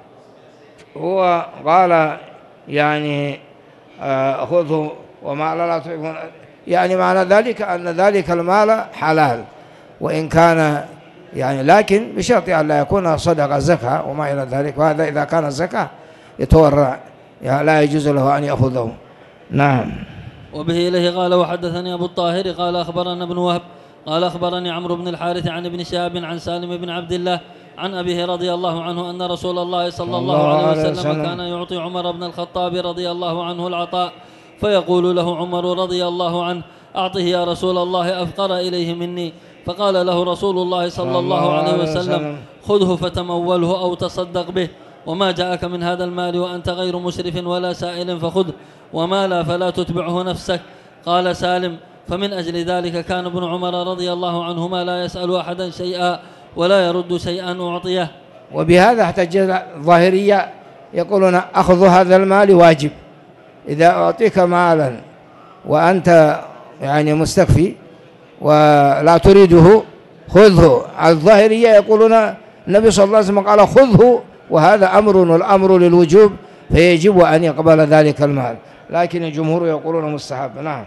هو قال يعني خذه وما لا تتبعه يعني معنى ذلك أن ذلك المال حلال وإن كان يعني لكن بشرط أن لا يكون صدقة زكاة وما إلى ذلك وهذا إذا كان الزكاة يتورع يعني لا يجوز له أن يأخذه. نعم. وبه إليه قال وحدثني أبو الطاهر قال أخبرنا ابن وهب قال أخبرني عمرو بن الحارث عن ابن شهاب عن سالم بن عبد الله عن أبيه رضي الله عنه أن رسول الله صلى الله عليه وسلم كان يعطي عمر بن الخطاب رضي الله عنه العطاء، فيقول له عمر رضي الله عنه: أعطه يا رسول الله أفقر إليه مني. فقال له رسول الله صلى الله عليه وسلم: خذه فتموله أو تصدق به، وما جاءك من هذا المال وأنت غير مسرف ولا سائل فخذه، وما لا فلا تتبعه نفسك. قال سالم: فمن أجل ذلك كان ابن عمر رضي الله عنهما لا يسأل أحدا شيئا ولا يرد شيئا أعطيه. وبهذا احتج الظاهرية يقولون أخذ هذا المال واجب، إذا أعطيك مالا وأنت يعني مستكفي ولا تريده خذه. الظاهرية يقولون النبي صلى الله عليه وسلم قال خذه، وهذا أمر والأمر للوجوب، فيجب أن يقبل ذلك المال، لكن الجمهور يقولون مستحب. نعم.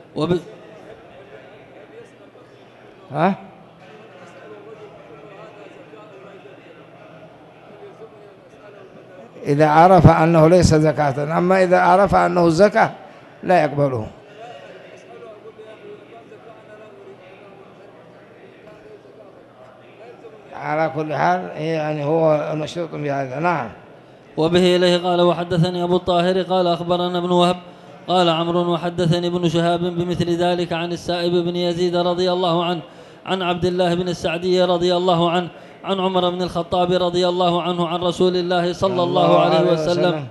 إذا عرف أنه ليس زكاة، أما إذا عرف أنه زكاة لا يقبله. على كل حال يعني هو مشروط بهذا. نعم. وبه إليه قال وحدثني أبو الطاهر قال أخبرنا ابن وهب قال عمرو وحدثني ابن شهاب بمثل ذلك عن السائب بن يزيد رضي الله عنه عن عبد الله بن السعدي رضي الله عنه عن عمر بن الخطاب رضي الله عنه عن رسول الله صلى الله عليه وسلم.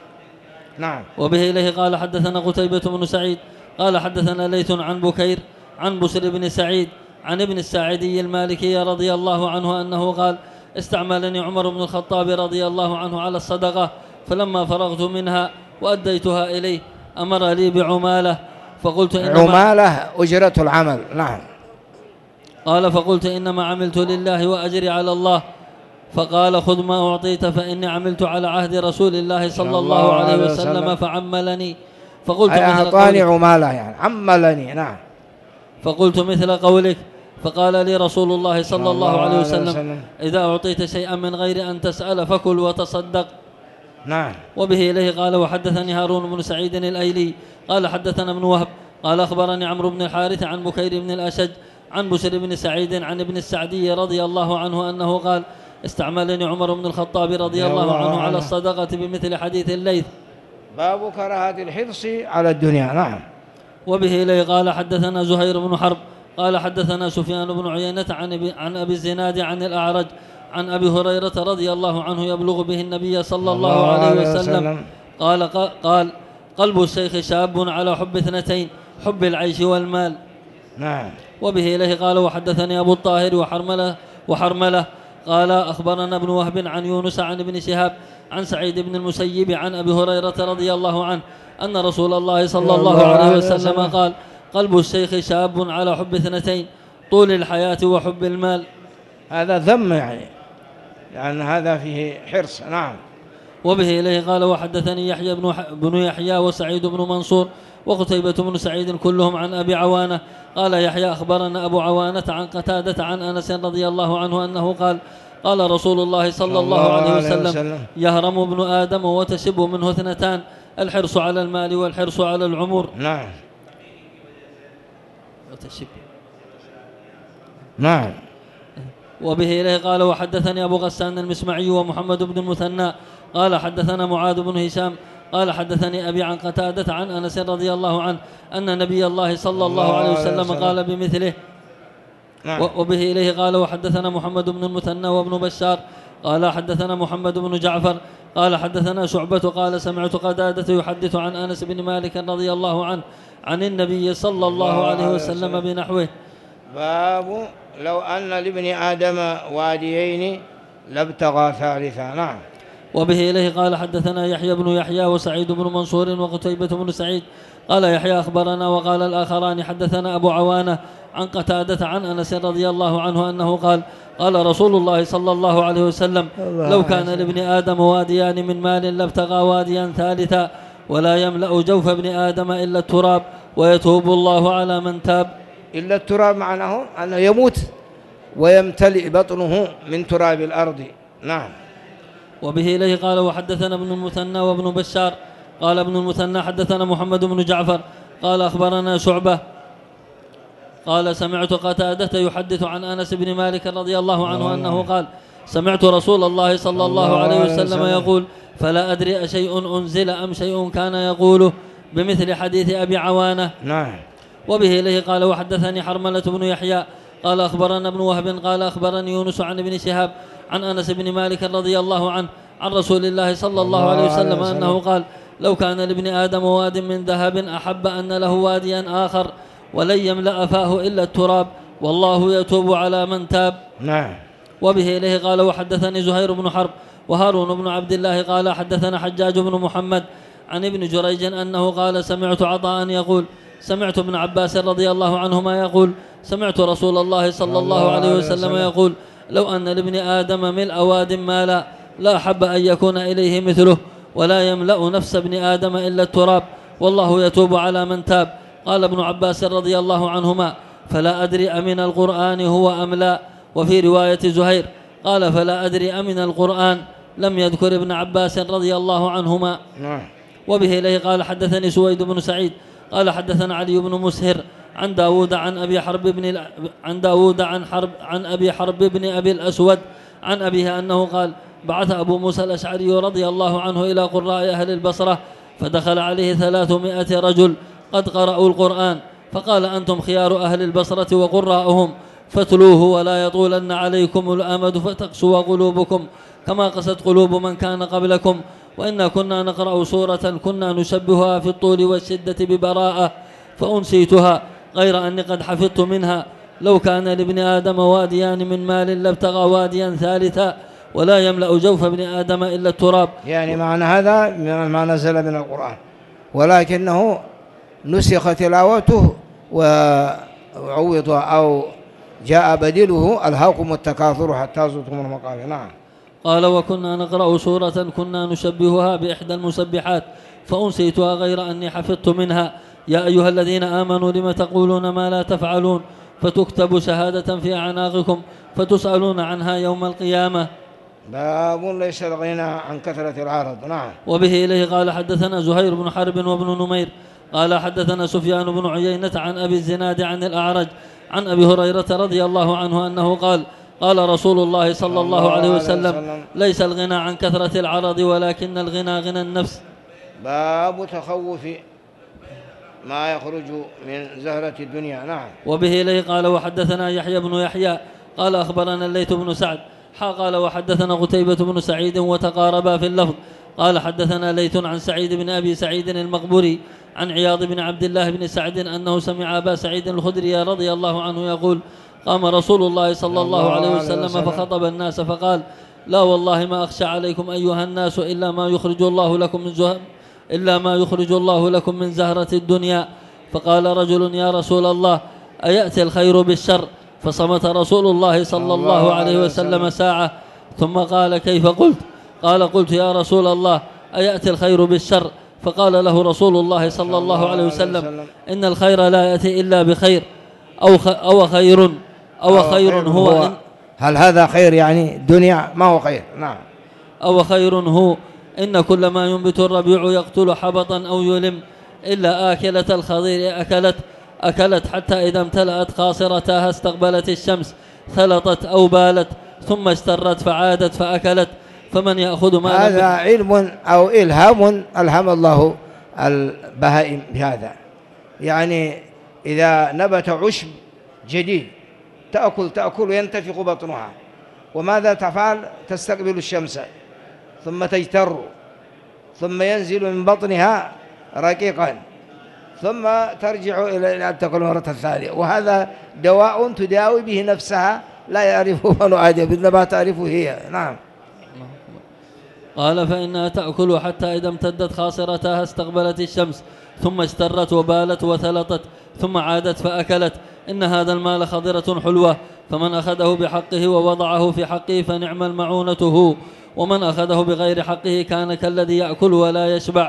نعم. وبه إليه قال حدثنا قتيبة بن سعيد قال حدثنا ليث عن بكير عن بسر بن سعيد عن ابن الساعدي المالكي رضي الله عنه أنه قال: استعملني عمر بن الخطاب رضي الله عنه على الصدقة، فلما فرغت منها وأديتها إليه أمر لي بعمالة، فقلت عمالة أجرة العمل. نعم. قال: فقلت إنما عملت لله وأجري على الله. فقال: خذ ما أعطيت فإني عملت على عهد رسول الله صلى الله عليه وسلم فعملني. فقلت أعطاني عمالة يعني عملني. نعم. فقلت مثل قولك. فقال لي رسول الله صلى الله عليه وسلم: إذا أعطيت شيئا من غير أن تسأل فكل وتصدق. نعم. وبه إليه قال وحدثني هارون بن سعيد الأيلي قال حدثنا ابن وهب قال أخبرني عمرو بن الحارث عن بكير بن الأشج عن بسر بن سعيد عن ابن السعدي رضي الله عنه أنه قال: استعملني عمر بن الخطاب رضي الله عنه على الصدقة بمثل حديث الليث. باب كراهة الحرص على الدنيا. نعم. وبه إليه قال حدثنا زهير بن حرب قال حدثنا سفيان بن عيينة عن أبي الزناد عن الأعرج عن أبي هريرة رضي الله عنه يبلغ به النبي صلى الله عليه وسلم قال: قلب الشيخ شاب على حب اثنتين: حب العيش والمال. نعم. وبه إليه قال وحدثني أبو الطاهر وحرملة قال أخبرنا ابن وهب عن يونس عن ابن شهاب عن سعيد بن المسيب عن أبي هريرة رضي الله عنه أن رسول الله صلى الله عليه وسلم قال: قلب الشيخ شاب على حب اثنتين: طول الحياة وحب المال. هذا ذم يعني لأن هذا فيه حرص. نعم. وبه إليه قال وحدثني يحيى بن يحيى وسعيد بن منصور وقتيبة بن سعيد كلهم عن أبي عوانة قال يحيى أخبرنا أبو عوانة عن قتادة عن أنس رضي الله عنه أنه قال: قال رسول الله صلى الله عليه وسلم: يهرم ابن آدم وتشب منه اثنتان: الحرص على المال والحرص على العمر. نعم. نعم. وبه إليه قال وحدثني أبو غسان المسمعي ومحمد بن المثنى قال حدثنا معاذ بن هشام قال حدثني أبي عن قتادة عن أنس رضي الله عنه أن نبي الله صلى الله عليه وسلم قال بمثله. نعم. وبه إليه قال وحدثنا محمد بن المثنى وابن بشار قال حدثنا محمد بن جعفر قال حدثنا شعبة قال سمعت قتادة يحدث عن أنس بن مالك رضي الله عنه عن النبي صلى الله عليه وسلم بنحوه. باب لو أن لابن آدم واديين لابتغى ثالثا. نعم. وبه إليه قال حدثنا يحيى بن يحيى وسعيد بن منصور وقتيبة بن سعيد قال يحيى أخبرنا وقال الآخران حدثنا أبو عوانة عن قتادة عن أنس رضي الله عنه أنه قال: قال رسول الله صلى الله عليه وسلم: لو كان لابن آدم واديان من مال لابتغى واديا ثالثا ولا يملأ جوف ابن آدم إلا التراب ويتوب الله على من تاب. إلا التراب معناه أنه يموت ويمتلئ بطنه من تراب الأرض. نعم. وبه إليه قال وحدثنا ابن المثنى وابن بشار قال ابن المثنى حدثنا محمد بن جعفر قال أخبرنا شعبة قال سمعت قتادة يحدث عن أنس بن مالك رضي الله عنه أنه قال: سمعت رسول الله صلى الله عليه وسلم يقول فلا أدري أشيء أنزل أم شيء كان يقوله بمثل حديث أبي عوانة. نعم. وبه إليه قال وحدثني حرملة بن يحيى قال أخبرنا ابن وهب قال أخبرني يونس عن ابن شهاب عن أنس بن مالك رضي الله عنه عن رسول الله صلى الله عليه وسلم أنه قال لو كان لابن آدم واد من ذهب أحب أن له واديا آخر ولن يملأ فاه إلا التراب والله يتوب على من تاب. نعم. وبه إليه قال وحدثني زهير بن حرب وهارون بن عبد الله قال حدثنا حجاج بن محمد عن ابن جريج أنه قال سمعت عطاء يقول سمعت ابن عباس رضي الله عنهما يقول سمعت رسول الله صلى الله عليه وسلم يقول لو أن لابن آدم ملء واد مالا لا أحب أن يكون إليه مثله ولا يملأ نفس ابن آدم إلا التراب والله يتوب على من تاب. قال ابن عباس رضي الله عنهما فلا أدري أمن القرآن هو أم لا. وفي رواية زهير قال فلا أدري أمن القرآن لم يذكر ابن عباس رضي الله عنهما. وبه إليه قال حدثني سويد بن سعيد قال حدثنا علي بن مسهر عن داود عن أبي حرب بن أبي الأسود عن أبيه أنه قال بعث أبو موسى الأشعري رضي الله عنه إلى قراء أهل البصرة فدخل عليه 300 رجل قد قرأوا القرآن فقال أنتم خيار أهل البصرة وقراءهم فاتلوه ولا يطولن عليكم الأمد فتقسو قلوبكم كما قست قلوب من كان قبلكم وإنا كنا نقرأ سورة كنا نشبهها في الطول والشدة ببراءة فأنسيتها غير أني قد حفظت منها لو كان لابن آدم واديان من مال لابتغى واديا ثالثا ولا يملأ جوف ابن آدم إلا التراب. يعني معنى هذا ما نزل من القرآن ولكنه نسخ تلاوته وعوض أو جاء بديله ألهاكم التكاثر حتى زرتم المقابر. نعم. قال وكنا نقرأ سورة كنا نشبهها بإحدى المسبحات فأنسيتها غير أني حفظت منها يا أيها الذين آمنوا لم تقولون ما لا تفعلون فتكتب شهادة في أعناقكم فتسألون عنها يوم القيامة. باب ليس الغنى عن كثرة العرض. نعم. وبه إليه قال حدثنا زهير بن حرب وابن نمير قال حدثنا سفيان بن عيينة عن أبي الزناد عن الأعرج عن أبي هريرة رضي الله عنه أنه قال قال رسول الله صلى الله عليه وسلم ليس الغنى عن كثرة العرض ولكن الغنى غنى النفس. باب تخوف ما يخرج من زهرة الدنيا. نعم. وبه إليه قال وحدثنا يحيى بن يحيى قال أخبرنا الليث بن سعد قال وحدثنا قتيبة بن سعيد وتقاربا في اللفظ قال حدثنا ليث عن سعيد بن أبي سعيد المقبري عن عياض بن عبد الله بن سعد أنه سمع أبا سعيد الخدري رضي الله عنه يقول قام رسول الله صلى الله عليه وسلم فخطب الناس فقال لا والله ما أخشى عليكم أيها الناس إلا ما يخرج الله لكم من زهرة الدنيا. فقال رجل يا رسول الله أيأتي الخير بالشر؟ فصمت رسول الله صلى الله عليه وسلم ساعة ثم قال كيف قلت؟ قال قلت يا رسول الله أيأتي الخير بالشر؟ فقال له رسول الله صلى الله عليه وسلم إن الخير لا يأتي إلا بخير أو خير هو هل هذا خير يعني الدنيا ما هو خير؟ نعم. أو خير هو إن كل ما ينبت الربيع يقتل حبطا أو يلم إلا آكلة الخضير أكلت حتى إذا امتلأت قاصرتها استقبلت الشمس ثلطت أو بالت ثم استرت فعادت فأكلت فمن يأخذ ما هذا علم أو إلهام ألهم الله البهائم بهذا. يعني إذا نبت عشب جديد تأكل ينتفخ بطنها وماذا تفعل؟ تستقبل الشمس ثم تجتر ثم ينزل من بطنها رقيقا ثم ترجع إلى أن تأكل مرة ثانية وهذا دواء تداوي به نفسها لا يعرفه بنو آدم إنما تعرفه هي. نعم. قال فإنها تأكل حتى إذا امتدت خاصرتها استقبلت الشمس ثم استرت وبالت وثلطت ثم عادت فأكلت إن هذا المال خضرة حلوة فمن أخذه بحقه ووضعه في حقه فنعم المعونة هو ومن أخذه بغير حقه كان كالذي يأكل ولا يشبع.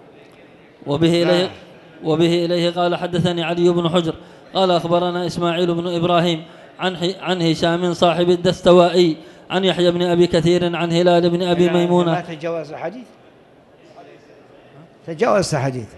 وبه إليه قال حدثني علي بن حجر قال أخبرنا إسماعيل بن إبراهيم عن هشام صاحب الدستوائي عن يحيى بن أبي كثير عن هلال بن أبي ميمونة. ما تجاوز حديث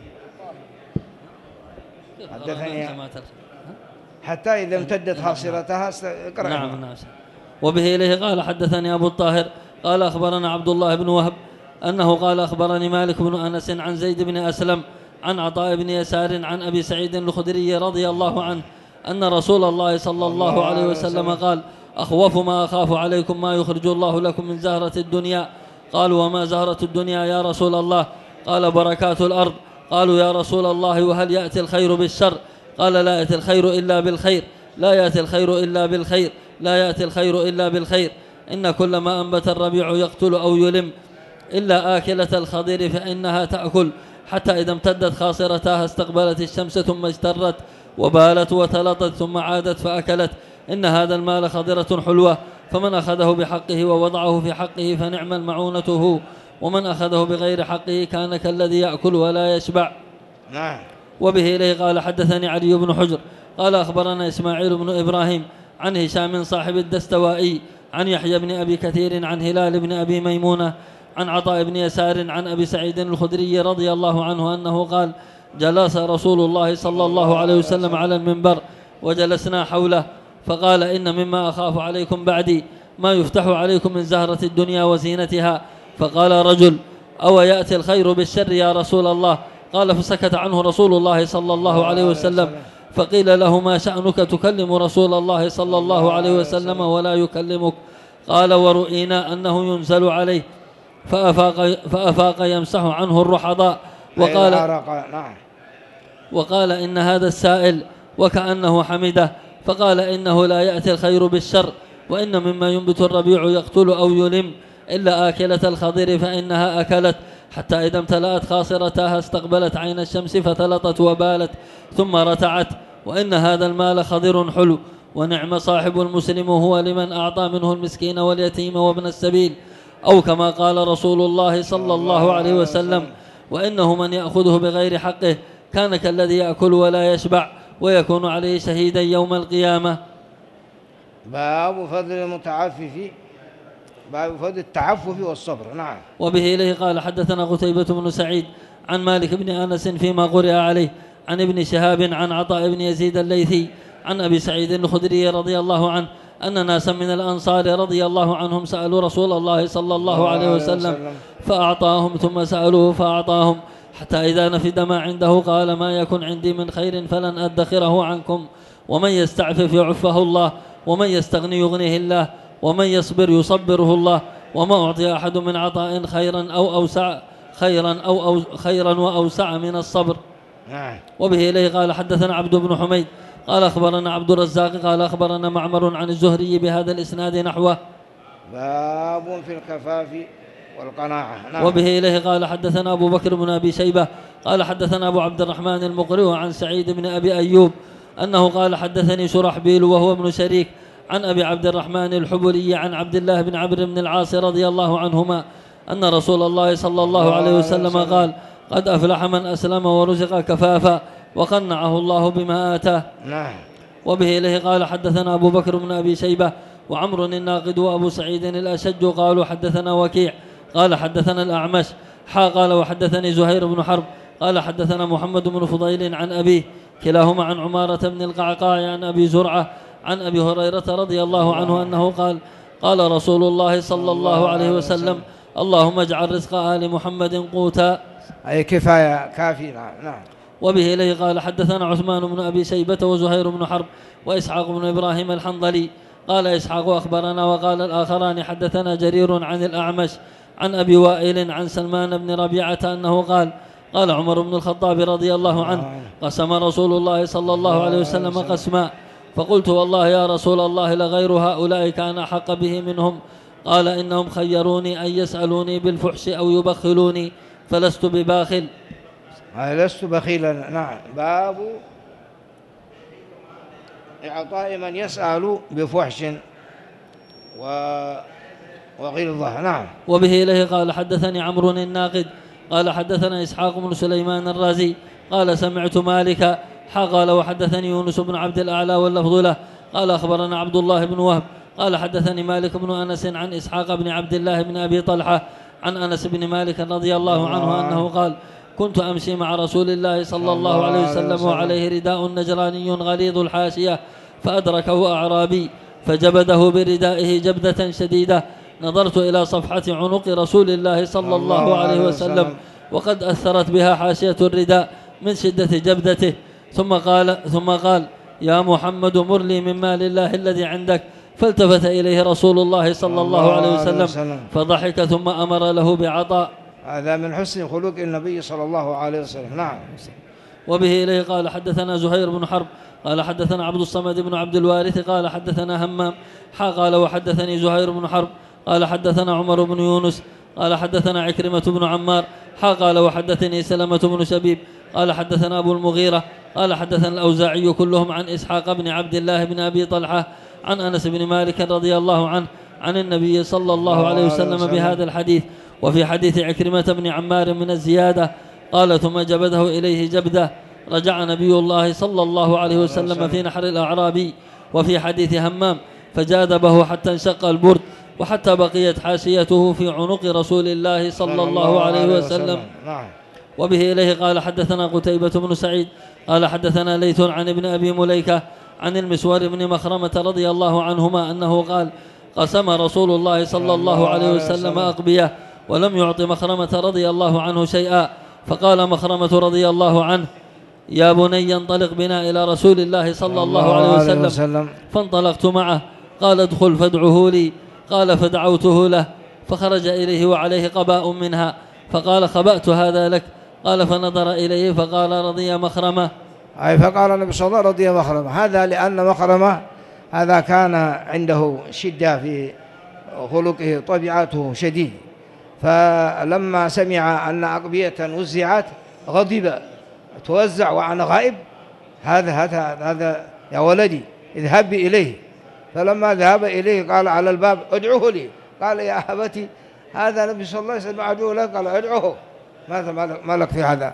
حدثني حتى إذا امتدت خاصرتها. نعم. وبه إليه قال حدثني أبو الطاهر قال أخبرنا عبد الله بن وهب أنه قال أخبرني مالك بن أنس عن زيد بن أسلم عن عطاء بن يسار عن أبي سعيد الخدري رضي الله عنه أن رسول الله صلى الله عليه وسلم قال أخوف ما أخاف عليكم ما يخرج الله لكم من زهرة الدنيا. قالوا وما زهرة الدنيا يا رسول الله؟ قال بركات الأرض. قالوا يا رسول الله وهل يأتي الخير بالشر؟ قال لا يأتي الخير إلا بالخير، لا يأتي الخير إلا بالخير، لا يأتي الخير إلا بالخير. إن كل ما أنبت الربيع يقتل أو يلم إلا آكلة الخضير فإنها تأكل حتى إذا امتدت خاصرتها استقبلت الشمس ثم اجترت وبالت وتلطت ثم عادت فأكلت. إن هذا المال خضرة حلوة، فمن أخذه بحقه ووضعه في حقه فنعم المعونته، ومن أخذه بغير حقه كان كالذي يأكل ولا يشبع. نعم. وبه إليه قال حدثني علي بن حجر قال أخبرنا إسماعيل بن إبراهيم عن هشام صاحب الدستوائي عن يحيى بن أبي كثير عن هلال بن أبي ميمونة عن عطاء بن يسار عن أبي سعيد الخدري رضي الله عنه أنه قال جلس رسول الله صلى الله عليه وسلم على المنبر وجلسنا حوله فقال إن مما أخاف عليكم بعدي ما يفتح عليكم من زهرة الدنيا وزينتها. فقال رجل أو يأتي الخير بالشر يا رسول الله؟ قال فسكت عنه رسول الله صلى الله عليه وسلم. فقيل له ما شأنك تكلم رسول الله صلى الله عليه وسلم ولا يكلمك؟ قال ورؤينا أنه ينزل عليه فأفاق يمسح عنه الرحضاء وقال إن هذا السائل وكأنه حمده. فقال إنه لا يأتي الخير بالشر، وإن مما ينبت الربيع يقتل أو يلم إلا آكلة الخضير فإنها أكلت حتى إذا امتلأت خاصرتها استقبلت عين الشمس فتلطت وبالت ثم رتعت. وإن هذا المال خضر حلو، ونعم صاحب المسلم هو لمن أعطى منه المسكين واليتيم وابن السبيل، أو كما قال رسول الله صلى الله عليه وسلم وإنه من يأخذه بغير حقه كان كالذي يأكل ولا يشبع ويكون عليه شهيدا يوم القيامة. باب فضل المتعفف، باب فضل التعفف والصبر. نعم. وبه إليه قال حدثنا قتيبة بن سعيد عن مالك بن أنس فيما قرئ عليه عن ابن شهاب عن عطاء بن يزيد الليثي عن أبي سعيد الخدري رضي الله عنه أن ناسا من الأنصار رضي الله عنهم سألوا رسول الله صلى الله عليه وسلم فأعطاهم ثم سألوه فأعطاهم حتى إذا نفد ما عنده قال ما يكن عندي من خير فلن أدخره عنكم، ومن يستعفف يعفه الله، ومن يستغني يغنيه الله، ومن يصبر يصبره الله، وما أعطي أحد من عطاء خيرا وأوسع من الصبر. وبه إليه قال حدثنا عبد بن حميد قال أخبرنا عبد الرزاق قال أخبرنا معمر عن الزهري بهذا الإسناد نحوه. باب في الكفاف والقناعة. نعم. وبه إليه قال حدثنا أبو بكر بن أبي شيبة قال حدثنا أبو عبد الرحمن المقري عن سعيد بن أبي أيوب أنه قال حدثني شرحبيل وهو ابن شريك عن أبي عبد الرحمن الحبلي عن عبد الله بن عمرو بن العاص رضي الله عنهما أن رسول الله صلى الله عليه وسلم قال قد أفلح من أسلم ورزق كفافا وقنعه الله بما آتاه. نعم. وبه إليه قال حدثنا أبو بكر بن أبي شيبة وعمر الناقد وأبو سعيد الأشج قالوا حدثنا وكيع قال حدثنا الأعمش قال وحدثني زهير بن حرب قال حدثنا محمد بن فضيل عن أبيه كلاهما عن عمارة بن القعقاع عن أبي زرعة عن أبي هريرة رضي الله عنه أنه قال قال رسول الله صلى الله عليه وسلم اللهم اجعل رزق آل محمد قوتا. أي كفاية كافي. نعم. وبه إليه قال حدثنا عثمان بن أبي شيبة وزهير بن حرب وإسحاق بن إبراهيم الحنظلي قال إسحاق أخبرنا وقال الآخران حدثنا جرير عن الأعمش عن أبي وائل عن سلمان بن ربيعة أنه قال قال عمر بن الخطاب رضي الله عنه قسم رسول الله صلى الله عليه وسلم قسما فقلت والله يا رسول الله لغير هؤلاء كان أحق به منهم. قال إنهم خيروني أن يسألوني بالفحش أو يبخلوني فلست بباخل. لست بخيلا. نعم. باب إعطاء من يسأل بفحش وغلظة. نعم. وبه إليه قال حدثني عمرو الناقد قال حدثنا إسحاق بن سليمان الرازي قال سمعت مالك قال وحدثني يونس بن عبد الأعلى واللفظ له قال أخبرنا عبد الله بن وهب قال حدثني مالك بن أنس عن إسحاق بن عبد الله بن أبي طلحة عن أنس بن مالك رضي الله عنه أنه قال كنت أمشي مع رسول الله صلى الله عليه وسلم وعليه رداء نجراني غليظ الحاشية فأدركه أعرابي فجبده بردائه جبدة شديدة. نظرت إلى صفحة عنق رسول الله صلى الله عليه وسلم وقد أثرت بها حاشية الرداء من شدة جبدته. ثم قال يا محمد مر لي من مال الله الذي عندك. فالتفت إليه رسول الله صلى الله عليه وسلم فضحك ثم أمر له بعطاء. هذا من حسن خلق النبي صلى الله عليه وسلم. نعم. وبه إليه قال حدثنا زهير بن حرب قال حدثنا عبد الصمد بن عبد الوارث قال حدثنا همام قال وحدثني زهير بن حرب قال حدثنا عمر بن يونس قال حدثنا عكرمة بن عمار قال وحدثني سلمة بن شبيب قال حدثنا أبو المغيرة قال حدثنا الأوزاعي كلهم عن إسحاق بن عبد الله بن أبي طلحة عن أنس بن مالك رضي الله عنه عن النبي صلى الله عليه وسلم بهذا الحديث. وفي حديث عكرمة بن عمار من الزيادة قال ثم جبده إليه جبدة. رجع نبي الله صلى الله عليه وسلم في نحر الأعرابي. وفي حديث همام فجاذبه حتى انشق البرد وحتى بقيت حاشيته في عنق رسول الله صلى الله عليه وسلم. وبه إليه قال حدثنا قتيبة بن سعيد قال حدثنا ليث عن ابن أبي مليكة عن المسور بن مخرمة رضي الله عنهما أنه قال قسم رسول الله صلى الله عليه وسلم أقبية ولم يعط مخرمة رضي الله عنه شيئا. فقال مخرمة رضي الله عنه يا بني انطلق بنا إلى رسول الله صلى الله عليه وسلم. فانطلقت معه. قال ادخل فادعه لي. قال فدعوته له فخرج إليه وعليه قباء منها. فقال خبأت هذا لك. قال فنظر إليه فقال رضي مخرمة. أي فقال النبي صلى الله عليه وسلم رضي مخرمة. هذا لأن مخرمة هذا كان عنده شدة في خلقه طبيعته شديد. فلما سمع أن أقبية وزعت غضب توزع وأنا غائب. هذا يا ولدي اذهب إليه. فلما ذهب إليه قال على الباب ادعوه لي. قال يا أبتي هذا النبي صلى الله عليه وسلم أدعوه لك. قال ادعوه ماذا ما لك في هذا.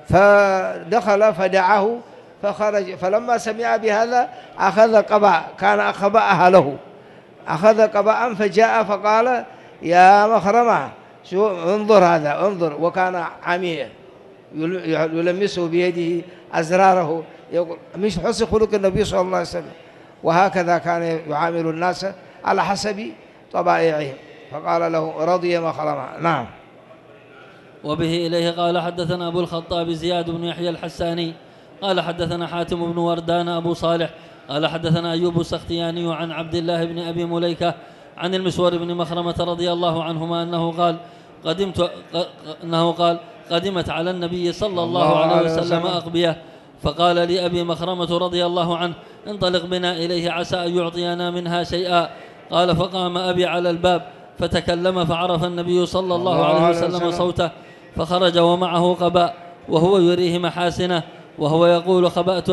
فدخل فدعاه فخرج. فلما سمع بهذا أخذ قباء كان أخبأها له. أخذ قباء فجاء فقال يا مخرمة شو انظر هذا انظر. وكان عميا يلمسه بيده أزراره. يقول مش حسن خلق النبي صلى الله عليه وسلم. وهكذا كان يعامل الناس على حسب طبائعهم. فقال له رضي مخرمة. نعم. وبه إليه قال حدثنا أبو الخطاب زياد بن يحيى الحساني قال حدثنا حاتم بن وردان أبو صالح قال حدثنا أيوب السختياني عن عبد الله بن أبي مليكة عن المسور بن مخرمة رضي الله عنهما أنه قال قدمت على النبي صلى الله عليه وسلم أقبية. فقال لأبي مخرمة رضي الله عنه انطلق بنا إليه عسى أن يعطينا منها شيئا. قال فقام أبي على الباب فتكلم فعرف النبي صلى الله عليه وسلم صوته فخرج ومعه قباء وهو يريه محاسنه وهو يقول خبأت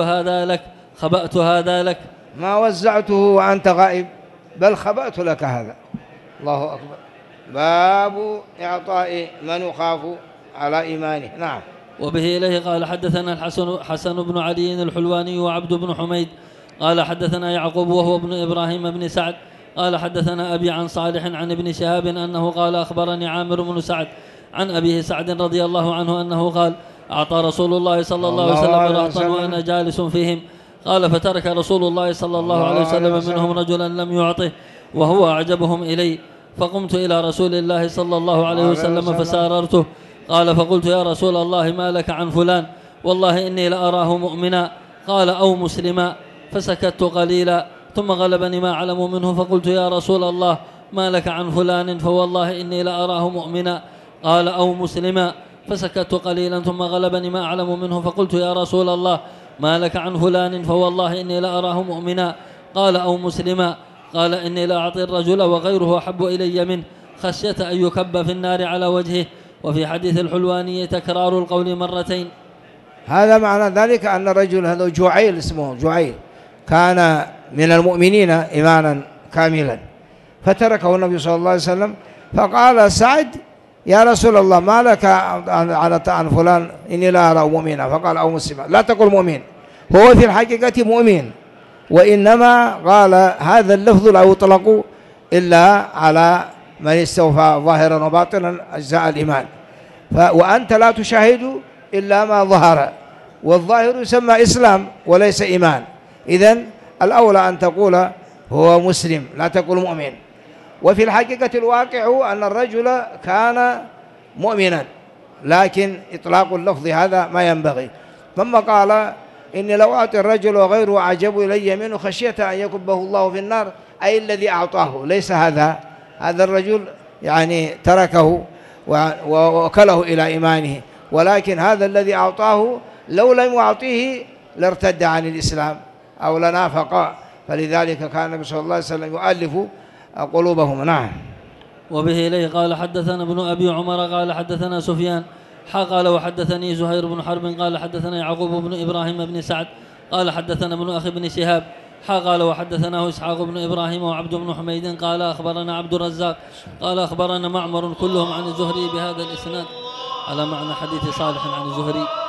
هذا لك. ما وزعته وأنت غائب بل خبأت لك هذا. الله أكبر. باب إعطاء من يخاف على إيمانه. نعم. وبه إليه قال حدثنا حسن بن علي الحلواني وعبد بن حميد قال حدثنا يعقوب وهو ابن إبراهيم بن سعد قال حدثنا أبي عن صالح عن ابن شهاب أنه قال أخبرني عامر بن سعد عن أبيه سعد رضي الله عنه أنه قال أعطى رسول الله صلى الله عليه وسلم رهطا وأنا جالس فيهم. قال فترك رسول الله صلى الله عليه وسلم منهم رجلا لم يعطه وهو أعجبهم إلي. فقمت إلى رسول الله صلى الله عليه وسلم فساررته. قال فقلت يا رسول الله ما لك عن فلان والله إني لأراه مؤمنا. قال أو مسلما. فسكت قليلا ثم غلبني ما أعلم منه فقلت يا رسول الله ما لك عن فلان فوالله إني لأراه مؤمنا. قال أو مسلما. فسكت قليلا ثم غلبني ما أعلم منه فقلت يا رسول الله ما لك عن فلان فوالله إني لأراه مؤمنا. قال أو مسلما. قال إني لأعطي الرجل وغيره أحب إلي منه خشية أن يكب في النار على وجهه. وفي حديث الحلواني تكرار القول مرتين. هذا معنى ذلك أن الرجل هذا جعيل اسمه جعيل كان من المؤمنين إيمانا كاملا فتركه النبي صلى الله عليه وسلم. فقال سعد يا رسول الله ما لك عن فلان إني لا أرى مؤمنا. فقال أو مسلما. لا تقل مؤمن هو في الحقيقة مؤمن وإنما قال هذا اللفظ لا يطلق إلا على من استوفى ظاهرا وباطنا أجزاء الإيمان. وأنت لا تشاهد إلا ما ظهر والظاهر يسمى إسلام وليس إيمان. إذن الأولى أن تقول هو مسلم لا تقول مؤمن. وفي الحقيقة الواقع أن الرجل كان مؤمنا، لكن إطلاق اللفظ هذا ما ينبغي. ثم قال إني لو أعطي الرجل وغيره أعجب إلي منه خشية أن يكبه الله في النار، أي الذي أعطاه ليس هذا الرجل يعني تركه ووكله إلى إيمانه، ولكن هذا الذي أعطاه لو لم يعطيه لارتد عن الإسلام أو لنافق، فلذلك كان النبي صلى الله عليه وسلم يؤلف قلوبهم. نعم. وبه إليه قال حدثنا ابن أبي عمر قال حدثنا سفيان قال وحدثني زهير بن حرب قال حدثنا يعقوب بن إبراهيم بن سعد قال حدثنا ابن أخي بن شهاب قال وحدثناه إسحاق بن إبراهيم وعبد بن حميد قال أخبرنا عبد الرزاق قال أخبرنا معمر كلهم عن الزهري بهذا الإسناد على معنى حديث صالح عن الزهري.